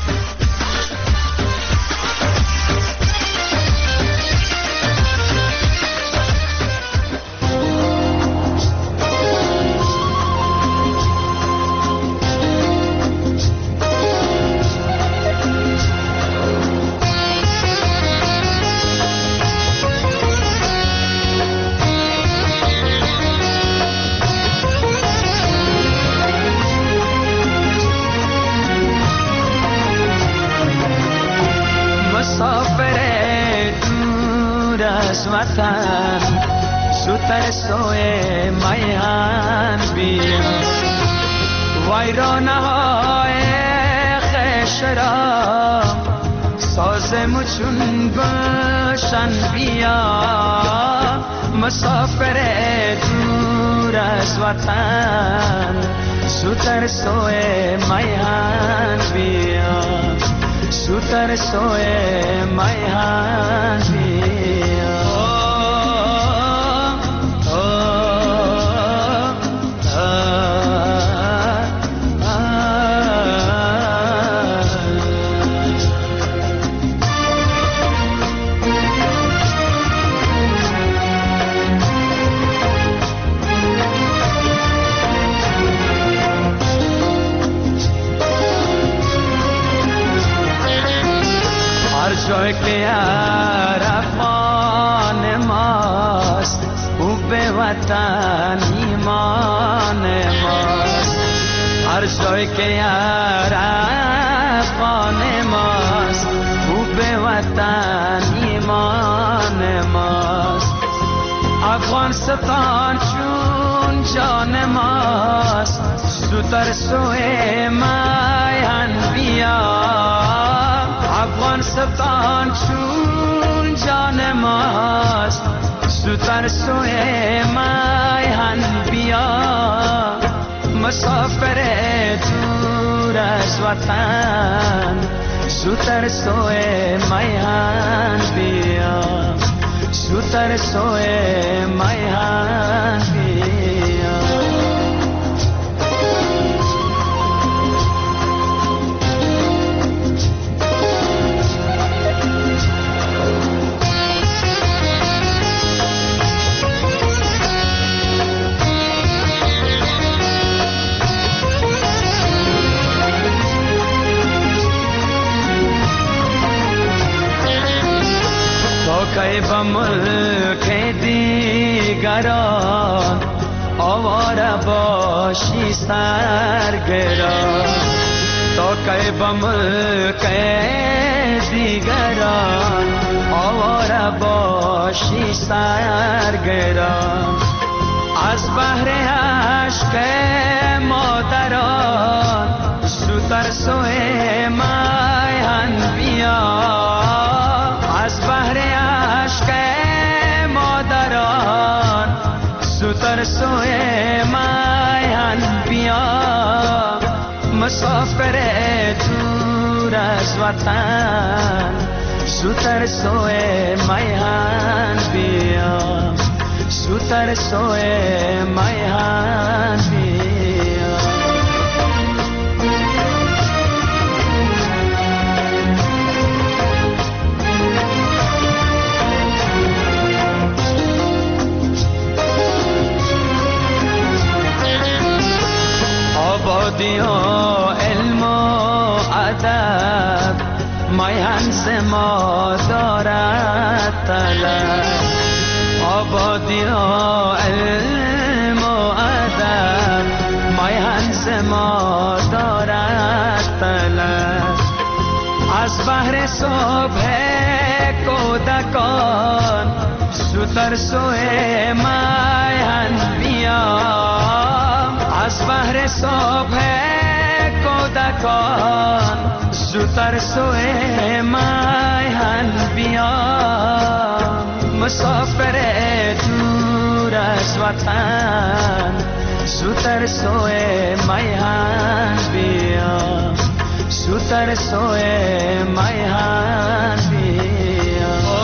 وطن زودتر سوی میهن بیا. ویرانه های خش را سازمو چون گلشن بیا. مسافر دور از وطن زودتر سوی میهن بیا. زودتر سوی میهن بیا. جای که عرفان ماست او به وطن ایمان ماست. هر جای که عرفان ماست او به وطن ایمان ماست. افغانستان چون جان ماست زودتر سوی میهن بیا. افغانستان چون جان ماست زودتر سوی میهن بیا. مسافر دور از وطن زودتر سوی میهن بیا. زودتر سوی میهن بیا. که به ملک دیگران آواره باشی سرگران. تا که به ملک دیگران آواره باشی سرگران. از بحر عشق مادران زودتر سوی میهن بیا. از بحر عشق سوی میهن بیا مسافر دور از وطن زودتر سوی میهن بیا زودتر سوی میهن بیا آبادی و علم و ادب میهن ز ما دارد طلب آبادی و علم و ادب میهن ز ما دارد طلب از بحر صبح کودکان زودتر سوی میهن بیا از بحر صبح کودکان زودتر سوی میهن بیا مسافر دور از وطن زودتر سوی میهن بیا زودتر سوی میهن بیا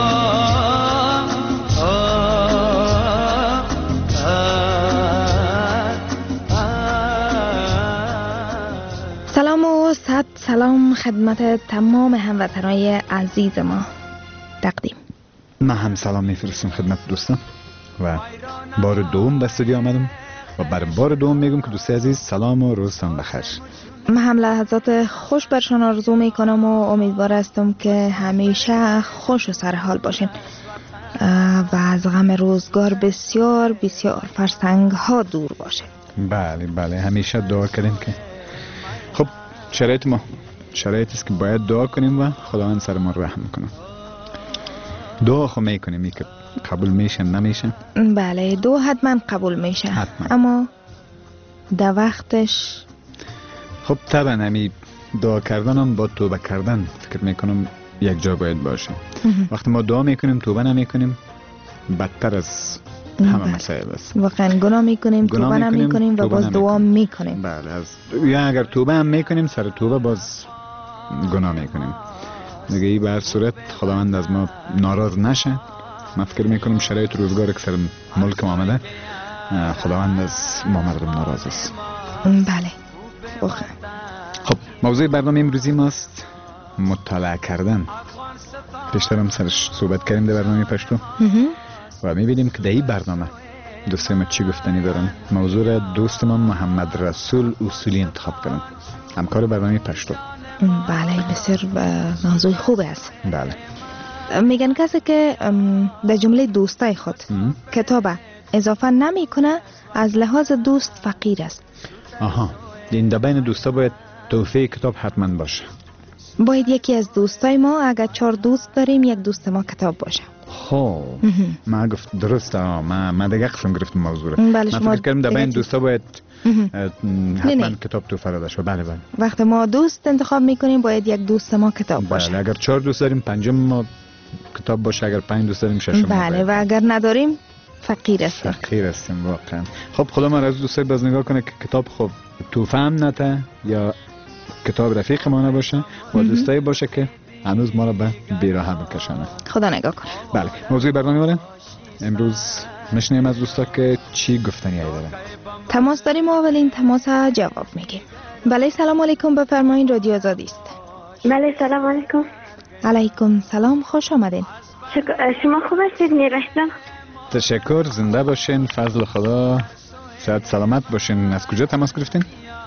سلام و صد سلام خدمت تمام هموطنای عزیز ما تقدیم. من هم سلام میفرستم خدمت دوستان و بار دوم به استودیو آمدم و بر بار دوم میگم که دوستی عزیز سلام و روزتان بخیر. من هم لحظات خوش برشان آرزو میکنم و امیدوار هستم که همیشه خوش و سرحال باشین و از غم روزگار بسیار بسیار فرسنگ ها دور باشین. بله بله همیشه دعا کردیم که خب شرایط ما شرایطی است که باید دعا کنیم و خداوند سر ما رحم کنه. دعا خو میکنیم ای که قبول میشه نمیشه. بله دعا حتما قبول میشه حتما. اما در وقتش خب طبعا همی دعا کردن هم با توبه کردن فکر میکنم یک جا باید باشه. وقتی ما دعا میکنیم توبه نمیکنیم بدتر از همه مسائل است. واقعا گناه میکنیم توبه نمیکنیم و باز دعا میکنیم. بله از یا اگر توبه هم میکنیم سر توبه باز گناه میکنیم. دیگه ای به هر صورت خداوند از ما ناراض نشه. من فکر میکنم شرایط روزگار اکثر ملک ما آمده خداوند از ما مردم ناراض است. بله واقعا. خب موضوع برنامه امروزی ماست مطالعه کردن. پیشتر هم سرش صحبت کردیم در برنامه پشتو و میبینیم که در این برنامه دوستای ما چی گفتنی دارن. موضوع دوست ما محمد رسول اصولی انتخاب کردن، همکار برنامه پشتو. بله بسیار موضوع خوب است. بله میگن کسی که در جمله دوستای خود ام. کتاب اضافه نمی کنه از لحاظ دوست فقیر است. آها این در بین دوستا باید تحفه کتاب حتما باشه. باید یکی از دوستای ما اگر چهار دوست داریم یک دوست ما کتاب باشه. خب ما گفت درسته ما ما دیگه قسم گرفتم موضوع رو. بله من فکر کردم در بین دوستا باید حتما کتاب تو فرادش. بله بله وقتی ما دوست انتخاب میکنیم باید یک دوست ما کتاب باشه. بله اگر چهار دوست داریم پنجم ما کتاب باشه، اگر پنج دوست داریم ششم. بله و اگر نداریم فقیر هستیم. فقیر هستیم واقعا. خب خدا من از دوستای باز نگاه کنه که کتاب خب توفه هم نته یا کتاب رفیق ما نباشه و دوستایی باشه که هنوز ما را به بیراه بکشانه. خدا نگاه کنه. بله موضوع برنامه واره امروز میشنیم از دوستا که چی گفتنی های دارن. تماس داریم و اولین تماس جواب میگیم. بله سلام علیکم بفرمایین رادیو آزادی است. بله سلام علیکم. علیکم سلام خوش آمدین. شما خوب هستید نیرشتم؟ تشکر زنده باشین فضل خدا صحت سلامت باشین. از کجا تماس گرفتین؟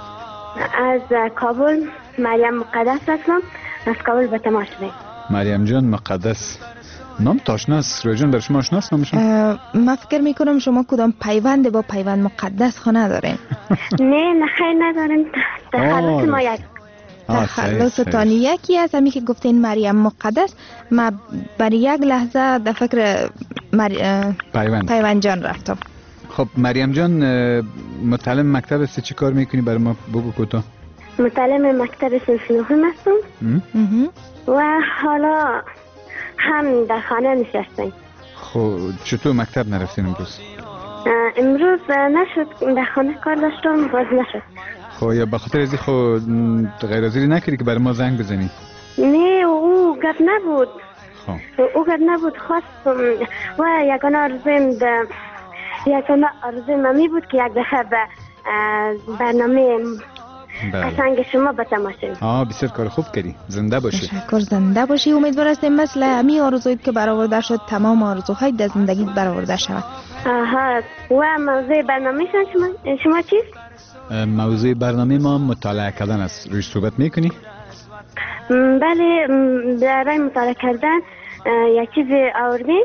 از کابل مریم مقدس هستم. از کابل به تماس شدیم. مریم جان مقدس نام تاشناس روی جان بر شما آشناست نامشون؟ من فکر میکنم شما کدام پیوند با پیوند مقدس خو ندارین. نه نه خیر نداریم. تخلص ما یک تخلص تانی یکی از همی که گفتین مریم مقدس ما بر یک لحظه در فکر مر... پیوند پیوند جان رفتم. خب مریم جان متعلم مکتب است چی کار میکنی برای ما بگو کوتاه. متعلم مکتب صنف نهم هستم و حالا هم در خانه نشستیم. خب چطور مکتب نرفتین امروز؟ امروز نشد، در خانه کار داشتم باز نشد. خب یا بخاطر ازی خود غیر حاضری نکردی که برای ما زنگ بزنی؟ نه او گپ نبود. خب او گپ نبود، خواستم و یگانه آرزویم ده یگانه آرزویم می بود که یک دفعه به برنامه قشنگ شما به تماشا. آه بسیار کار خوب کردی، زنده باشی. تشکر، زنده باشی. امیدوار هستیم مثل همی آرزویت که برآورده شد تمام آرزوهای در زندگیت برآورده شود. آها. و موضوع برنامه شما شما چیست؟ موضوع برنامه ما مطالعه کردن است. روش صحبت میکنی؟ بله، برای مطالعه کردن یک چیز آوردیم.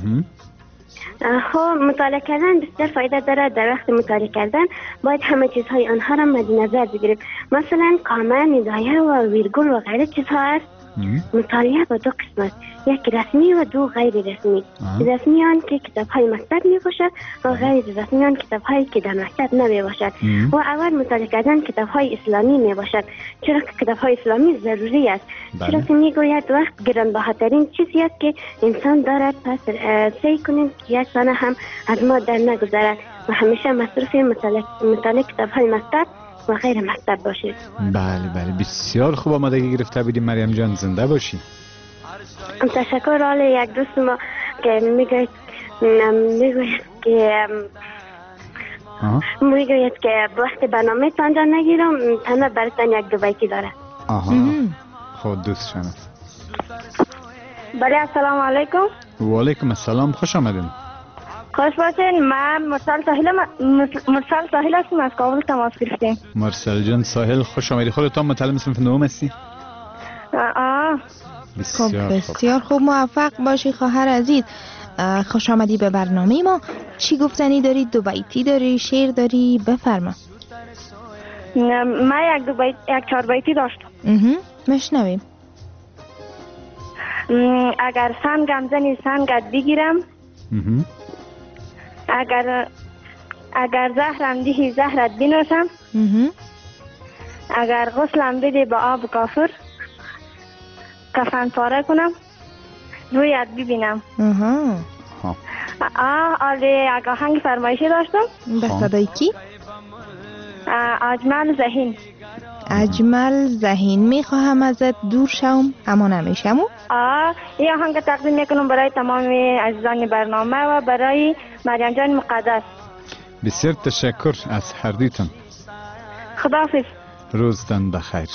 خب مطالعه کردن بسیار فایده داره. در وقت مطالعه کردن باید همه چیزهای آنها را مد نظر بگیریم. مثلا کامه، ندایه و ویرگول و غیره چیزها است. مطالعه با دو قسم است، یک رسمی و دو غیر رسمی. رسمیان که کتاب های مکتب می باشد و غیر رسمیان کتاب هایی که در مکتب نمی باشد. و اول مطالعه کردن کتاب های اسلامی می باشد، چرا که کتاب های اسلامی ضروری است. بله. چرا که می گوید وقت گرانبهاترین چیزی است که انسان دارد، پس سعی کنید که یک ثانیه هم از ما در نگذرد و همیشه مصروف مطالعه مطالعه کتاب های مکتب و غیر مکتب باشید. بله بله بسیار خوب آمادگی گرفته بودیم مریم جان، زنده باشی. تشکر. حال یک دوست ما که میگوید میگوید که میگوید که وقت برنامه تانجا نگیرم تنها براتون یک دو بیتی داره. آها خود دوست شما. بله السلام علیکم. و علیکم السلام، خوش آمدین. خوش باشین. من مرسل ساحل مرسل ساحل هستم، از کابل تماس گرفتیم. مرسل جان ساحل، خوش آمدید. خودت هم متعلم صنف نهم هستی؟ آه بسیار, بسیار خوب. موفق باشی خواهر عزیز. خوش آمدی به برنامه ما. چی گفتنی داری؟ دو بیتی داری؟ شعر داری؟ بفرما. من یک دو بیت یک چهار بیتی داشتم. مشنویم. اگر سنگم زنی سنگت بگیرم، اگر اگر زهرم دهی زهرت بنوشم، اگر غسلم بده با آب کافر، کفن پاره کنم رویت ببینم. آه آره یک آهنگ فرمایشی داشتم. به صدای کی؟ اجمل ذهین. اجمل ذهین. میخواهم ازت دور شوم اما نمیشم. آه این آهنگ تقدیم میکنم برای تمام عزیزان برنامه و برای مریم جان مقدس. بسیار تشکر از هر دویتون. خداحافظ. روزتان بخیر.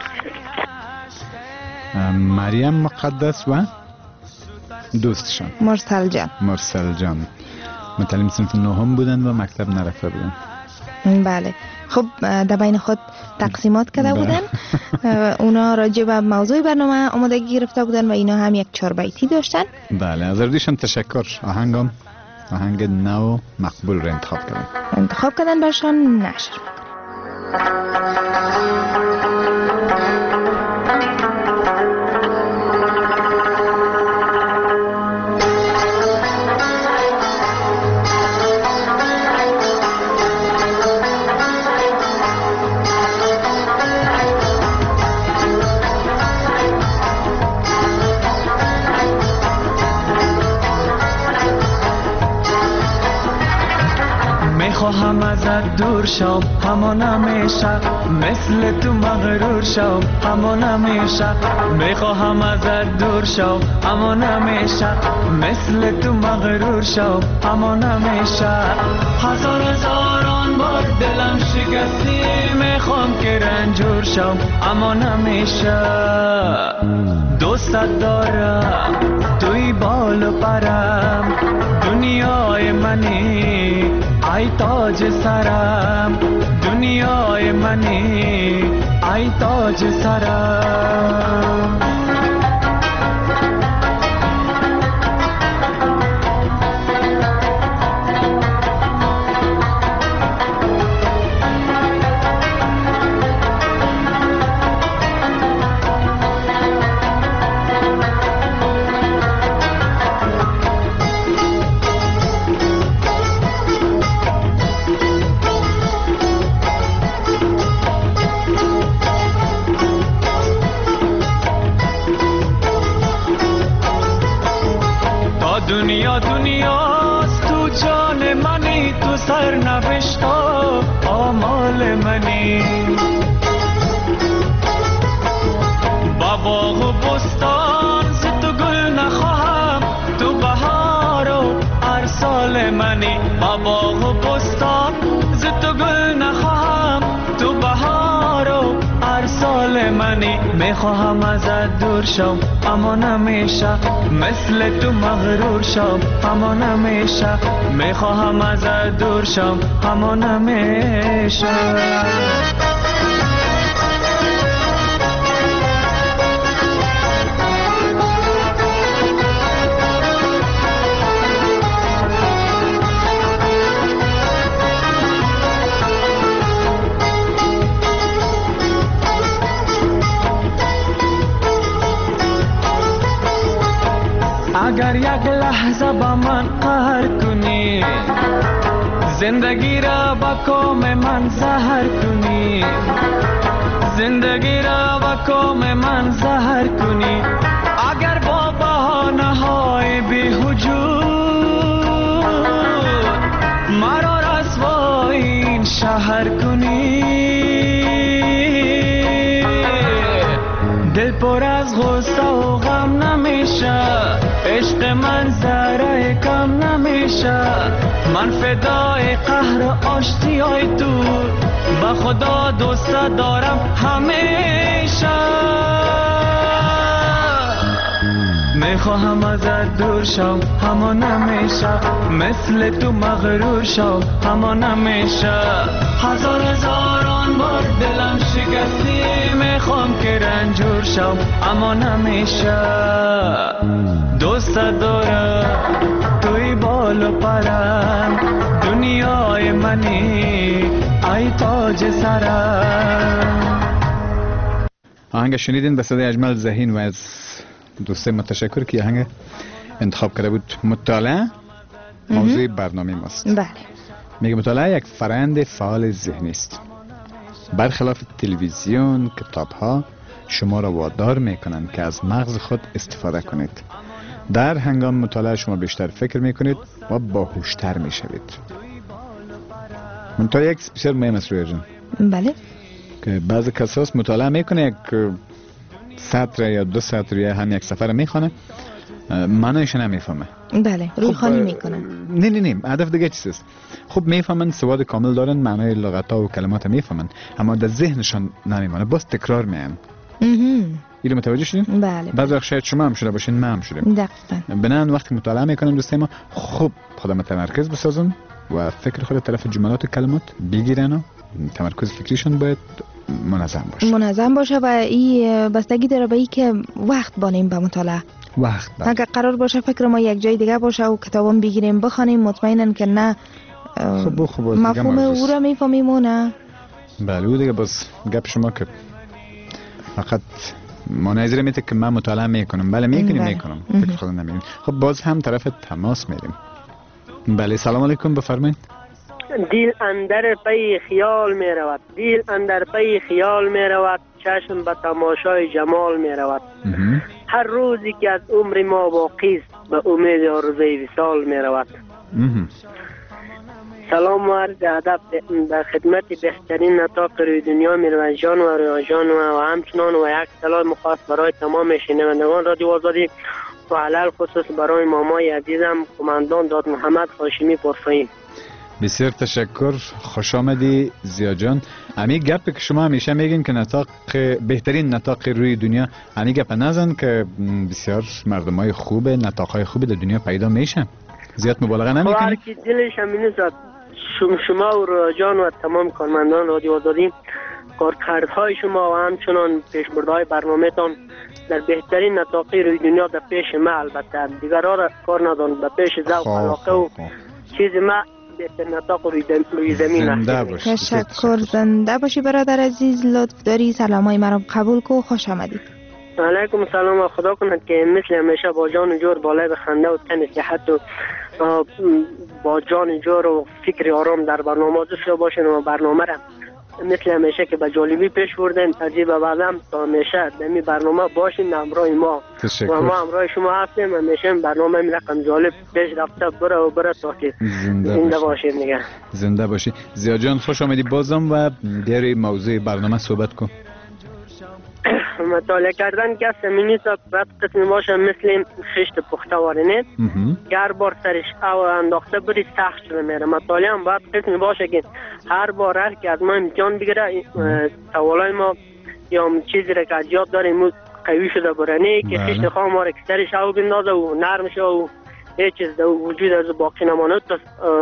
مریم مقدس و دوستشان مرسل جان. مرسل جان متعلم صنف نهم بودن و مکتب نرفته بودن. بله. خب در بین خود تقسیمات کرده بودن. اونا راجع به موضوع برنامه آمادگی گرفته بودن و اینا هم یک چهار بیتی داشتن. بله از اردیشان تشکر. آهنگم آهنگ نو مقبول رو انتخاب کردن انتخاب کردن برشان نشر. خواهم ازت دور شم همان همیشه، مثل تو مغرور شم همان همیشه. میخواهم ازت دور شم همان همیشه، مثل تو مغرور شم همان همیشه. هزار هزاران بار دلم شکستی، میخوام که رنجور شم همان همیشه. دوستت دارم توی بال و پرم، دنیای منی ای تاج سرم، دنیای منی ای تاج سرم. دنیا دنیاست تو جان من، منی تو سرنوشت آمال منی با باغ و بستان ز تو گل نخواهم تو بهار و هر سال منی با باغ و بستان ز تو گل نخواهم تو بهار و هر سال منی میخواهم ازت دور شم اما نمیشه مثل تو مغرور شم اما نمیشه میخواهم ازت دور شم اما نمیشه اگر یک لحظه با من قهر کنی زندگی را با کام من زهر کنی زندگی را با کام من زهر کنی اگر با بهانه های بی‌وجود مرا رسوای این شهر کنی دل پر از غصه و غم نمیشه عشق من ذره کم نمیشه من فدای قهر و آشتیای تو با خدا دوست دارم همیشه میخواهم ازت دور شم اما نمیشه مثل تو مغرور شم اما نمیشه هزار هزاران بار دلم شکستی میخوام که رنجور شم اما نمیشه دوست دارم توی بال و پرم دنیای منی ای تاج سرم. آهنگ شنیدین به صدای اجمل ذهین و از دوسته متشکر که آهنگ انتخاب کرده بود. مطالعه موضوع برنامه ماست. بله. میگه مطالعه یک فرآیند فعال ذهنی است. برخلاف تلویزیون، کتاب ها شما را وادار میکنند که از مغز خود استفاده کنید. در هنگام مطالعه شما بیشتر فکر میکنید و باهوشتر میشوید. مطالعه یک بسیار مهم است رویا جان. بله. که بعضی کسا مطالعه میکنه یک سطر یا دو سطر یا هم یک سفر میخونه معنیش نمیفهمه. بله رویخوانی میکنن. نه نه نه هدف دیگه چیست؟ خب میفهمن سواد کامل دارن معنی لغت ها و کلمات میفهمن اما در ذهنشان نمیمونه باز تکرار میان. اینو متوجه شدین؟ بله. بعضی وقت شاید شما هم شده باشین ما هم شدیم. دقیقاً. بنان وقتی مطالعه میکنم دوستای ما خوب خودم متمرکز بسازن و فکر خود طرف جملات و کلمات بگیرن و تمرکز فکریشون باید منظم باشه. منظم باشه و این بستگی داره به این که وقت بانیم به مطالعه. وقت بله. اگر قرار باشه فکر ما یک جای دیگه باشه و کتابم بگیریم بخونیم مطمئنن که نه خوب خوب مفهوم او را میفهمیم و نه. بله او دیگه باز گپ شما که فقط مناظره میته که من مطالعه میکنم. بله میکنیم میکنم فکر خودم نمیکنم. خب باز هم طرف تماس میریم. بله سلام علیکم بفرمایید. دیل اندر پی خیال می رود دیل اندر پی خیال می رود چشم به تماشای جمال می رود هر روزی که از عمر ما باقی است به امید آرزوی وصال می رود. سلام و عرض ادب در خدمت بهترین نطاق روی دنیا میروند جان و روی جان و همچنان و یک سلام خاص برای تمام شنوندگان رادیو آزادی و علل خصوص برای مامای عزیزم کماندان داد محمد هاشمی پرفین. بسیار تشکر خوش آمدی زیا جان. امی گپ که شما همیشه میگین که نطاق بهترین نطاق روی دنیا امی گپ نزن که بسیار مردمای خوب نطاقهای خوب در دنیا پیدا میشن. زیاد مبالغه نمیکنی؟ هر کی دلش همین زاد شما و راجان و تمام کارمندان رادیو آزادی کارکردهای شما و همچنان پیشبردهای برنامه‌تان در بهترین نطاقی روی دنیا در پیش ما البته دیگرها را کار ندارم در پیش ذوق علاقه و چیز ما بهترین نطاق روی زمین است. تشکر زنده باشی برادر عزیز لطف داری سلامای مرا قبول کو خوش آمدید. علیکم سلام و خدا کند که مثل همیشه با جان جور بالای بخنده و تن صحت و با جان جور و فکر آرام در برنامه داشته باشین و برنامه را مثل همیشه که به جالبی پیش بردین. از این به بعدم تا همیشه در این برنامه باشین همراه ما تشکر. و ما همراه شما هستیم. همیشه این برنامه این رقم جالب پیش رفته بره و بره تا که زنده, زنده باشیم دیگه. زنده باشی. زیا جان خوش آمدی بازم و در موضوع برنامه صحبت کن. مطالعه کردن که سمینی تا بعد قسمی باشه مثل خشت پخته وارنه که هر بار سرش او انداخته بری سخت شده میره. مطالعه هم باید قسمی باشه که هر بار هر که از ما امتحان بگیره سوالای ما یا چیزی را که از یاد داریم قوی شده برنه که خشت خواه ما را که سرش او بندازه و نرم شده و هیچ چیز در وجود از باقی نمانه تا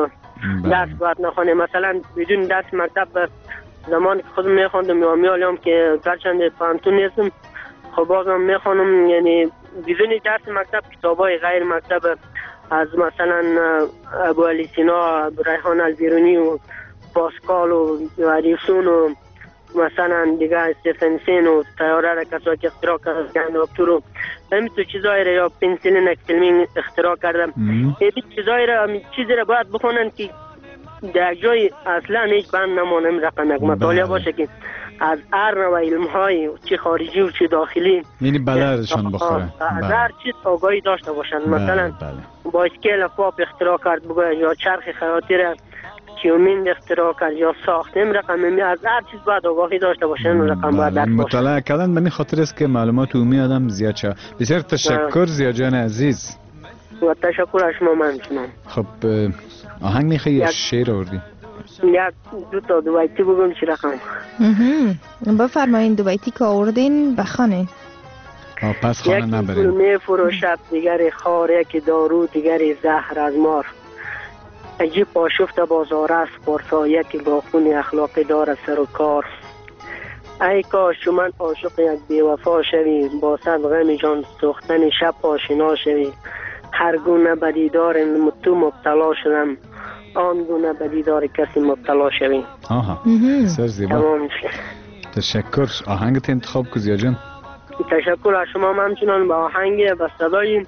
درس باید نخوانه. مثلا بدون درس مکتب زمان که خودم میخواندم یا میالیم که گرچند پانتون نیستم خب بازم میخوانم، یعنی بدون درس مکتب کتابای غیر مکتب از مثلا ابو علی سینا، ریحان البیرونی و پاسکال و اریسون و مثلا دیگه استفنسین و تیاره را کسا که اختراع کردن دکتر و همین تو چیزایی را یا پنسیلین اکسلمین اختراع کردم. این چیزایی را چیزی را باید بخونن که در جای اصلا هیچ بند نمانم رقم یک مطالعه باشه که از هر نوع علم های چی خارجی و چی داخلی یعنی بلدشان بخوره از هر چیز آگاهی داشته باشن. مثلا بایسکل پاپ اختراع کرد بگوید یا چرخ خیاطی را کیومین اختراع کرد یا ساختیم رقم می از هر چیز باید آگاهی داشته باشن رقم باید درک باشن. مطالعه کردن به این خاطر است که معلومات عمومی آدم زیاد شد. بسیار تشکر زیا جان عزیز و تشکر از شما. من شما خب آهنگ میخوایی یا شعر آوردی؟ یک دو تا دو بیتی بگم چی رقم بفرمایین. دو بیتی که آوردین بخوانین. پس خانه نبرین. یکی می فروشد دیگری خاره که دارو دیگری زهر از مار. عجیب پاشفت بازار است پارسا یکی با خون اخلاقی دار سر و کار. ای کاش من عاشق یک بیوفا شوی با صد غم جان سوختن شب آشنا شوی. هر گونه به دیدار تو مبتلا شدم آن گونه به دیدار کسی مبتلا شوی. آها بسیار زیبا. تشکر. آهنگت انتخاب کو زیا جان. تشکر از شما. همچنان با آهنگ و صدای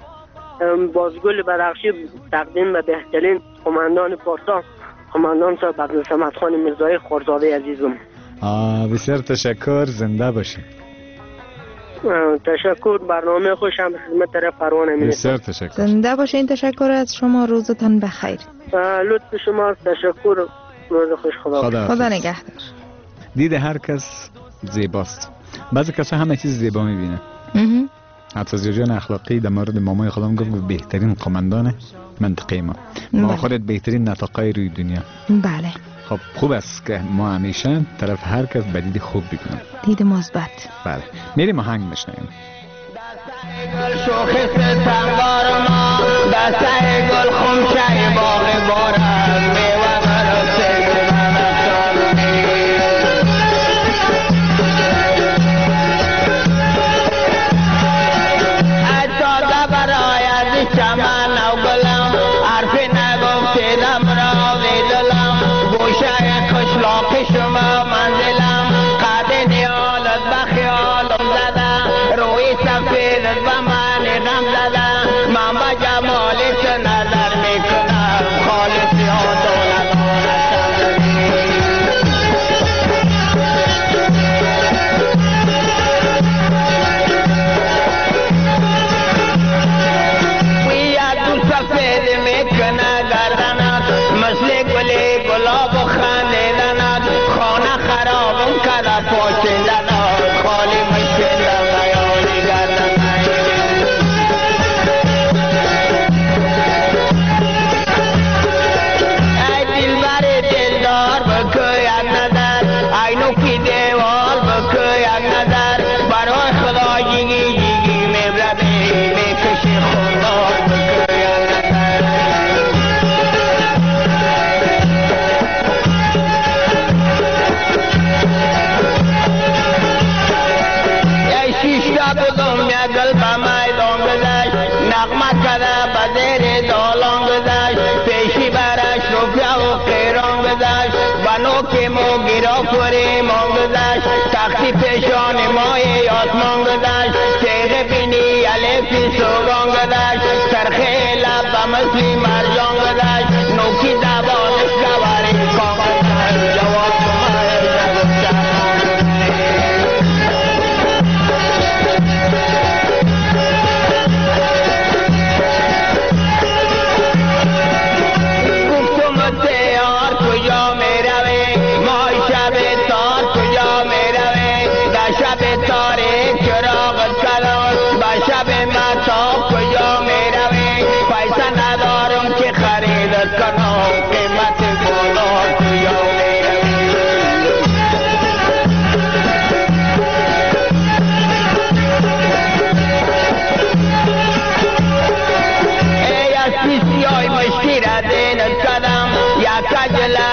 بازگل بدخشی تقدیم به بهترین قماندان پارسا قماندان صاحب عبدالصمد خان میرزایی خورزاده عزیزم. بسیار تشکر. زنده باشی. تشکر. برنامه خوش هم خدمت طرف پروانه میرسه. بسیار تشکر. زنده باشین. تشکر از شما. روزتان بخیر. لطف شما. تشکر. روز خوش. خدا خدا, خدا نگهدار. دید هر کس زیباست. بعضی کسا همه چیز زیبا میبینه. حتی زیا جان اخلاقی در مورد مامای خودم گفت بهترین قماندان منطقه ما. ما خودت بهترین نطاقای روی دنیا. بله. خب خوب است که ما همیشه طرف هر کس به دید خوب بگیم. دید مثبت. بله. میریم آهنگ میشنویم. شوخ ستنگار ما دسته گل خمچه باغ بارم میوه مرسه چمن و گلم حرف نگفته دم را ویدلم گوشه قشلاق شما منزلم قد نیالت به خیالم زده روی سفیدت به من غم زده من به جمالت نظر میکنم خالصی ها دولت گلاب و خندیدنات خانه خرابم کده پاشیدنات خالی مشکلم نیالی گردن ای دلبر دلدار بکو یک نظر ای نوکی دیوال بکو یک نظر برای خدا جیگی جیگی میبردی میکشی خوندار بکو یک نظر بودم یا گل به میدان گذشت نغمت کده به زیر دالان گذشت پیشی برش روپیا و قیران گذشت بنو که مو گیرا پوری مان گذشت تختی پیشان مای آسمان گذشت تیغ بینی علیفی سوگان گذشت سرخه لب به مثلی مرجان گذشت نوکی زبانش گواری کام گذشت جواب کمه بسیای مشکی را دینت کدم یا کجلا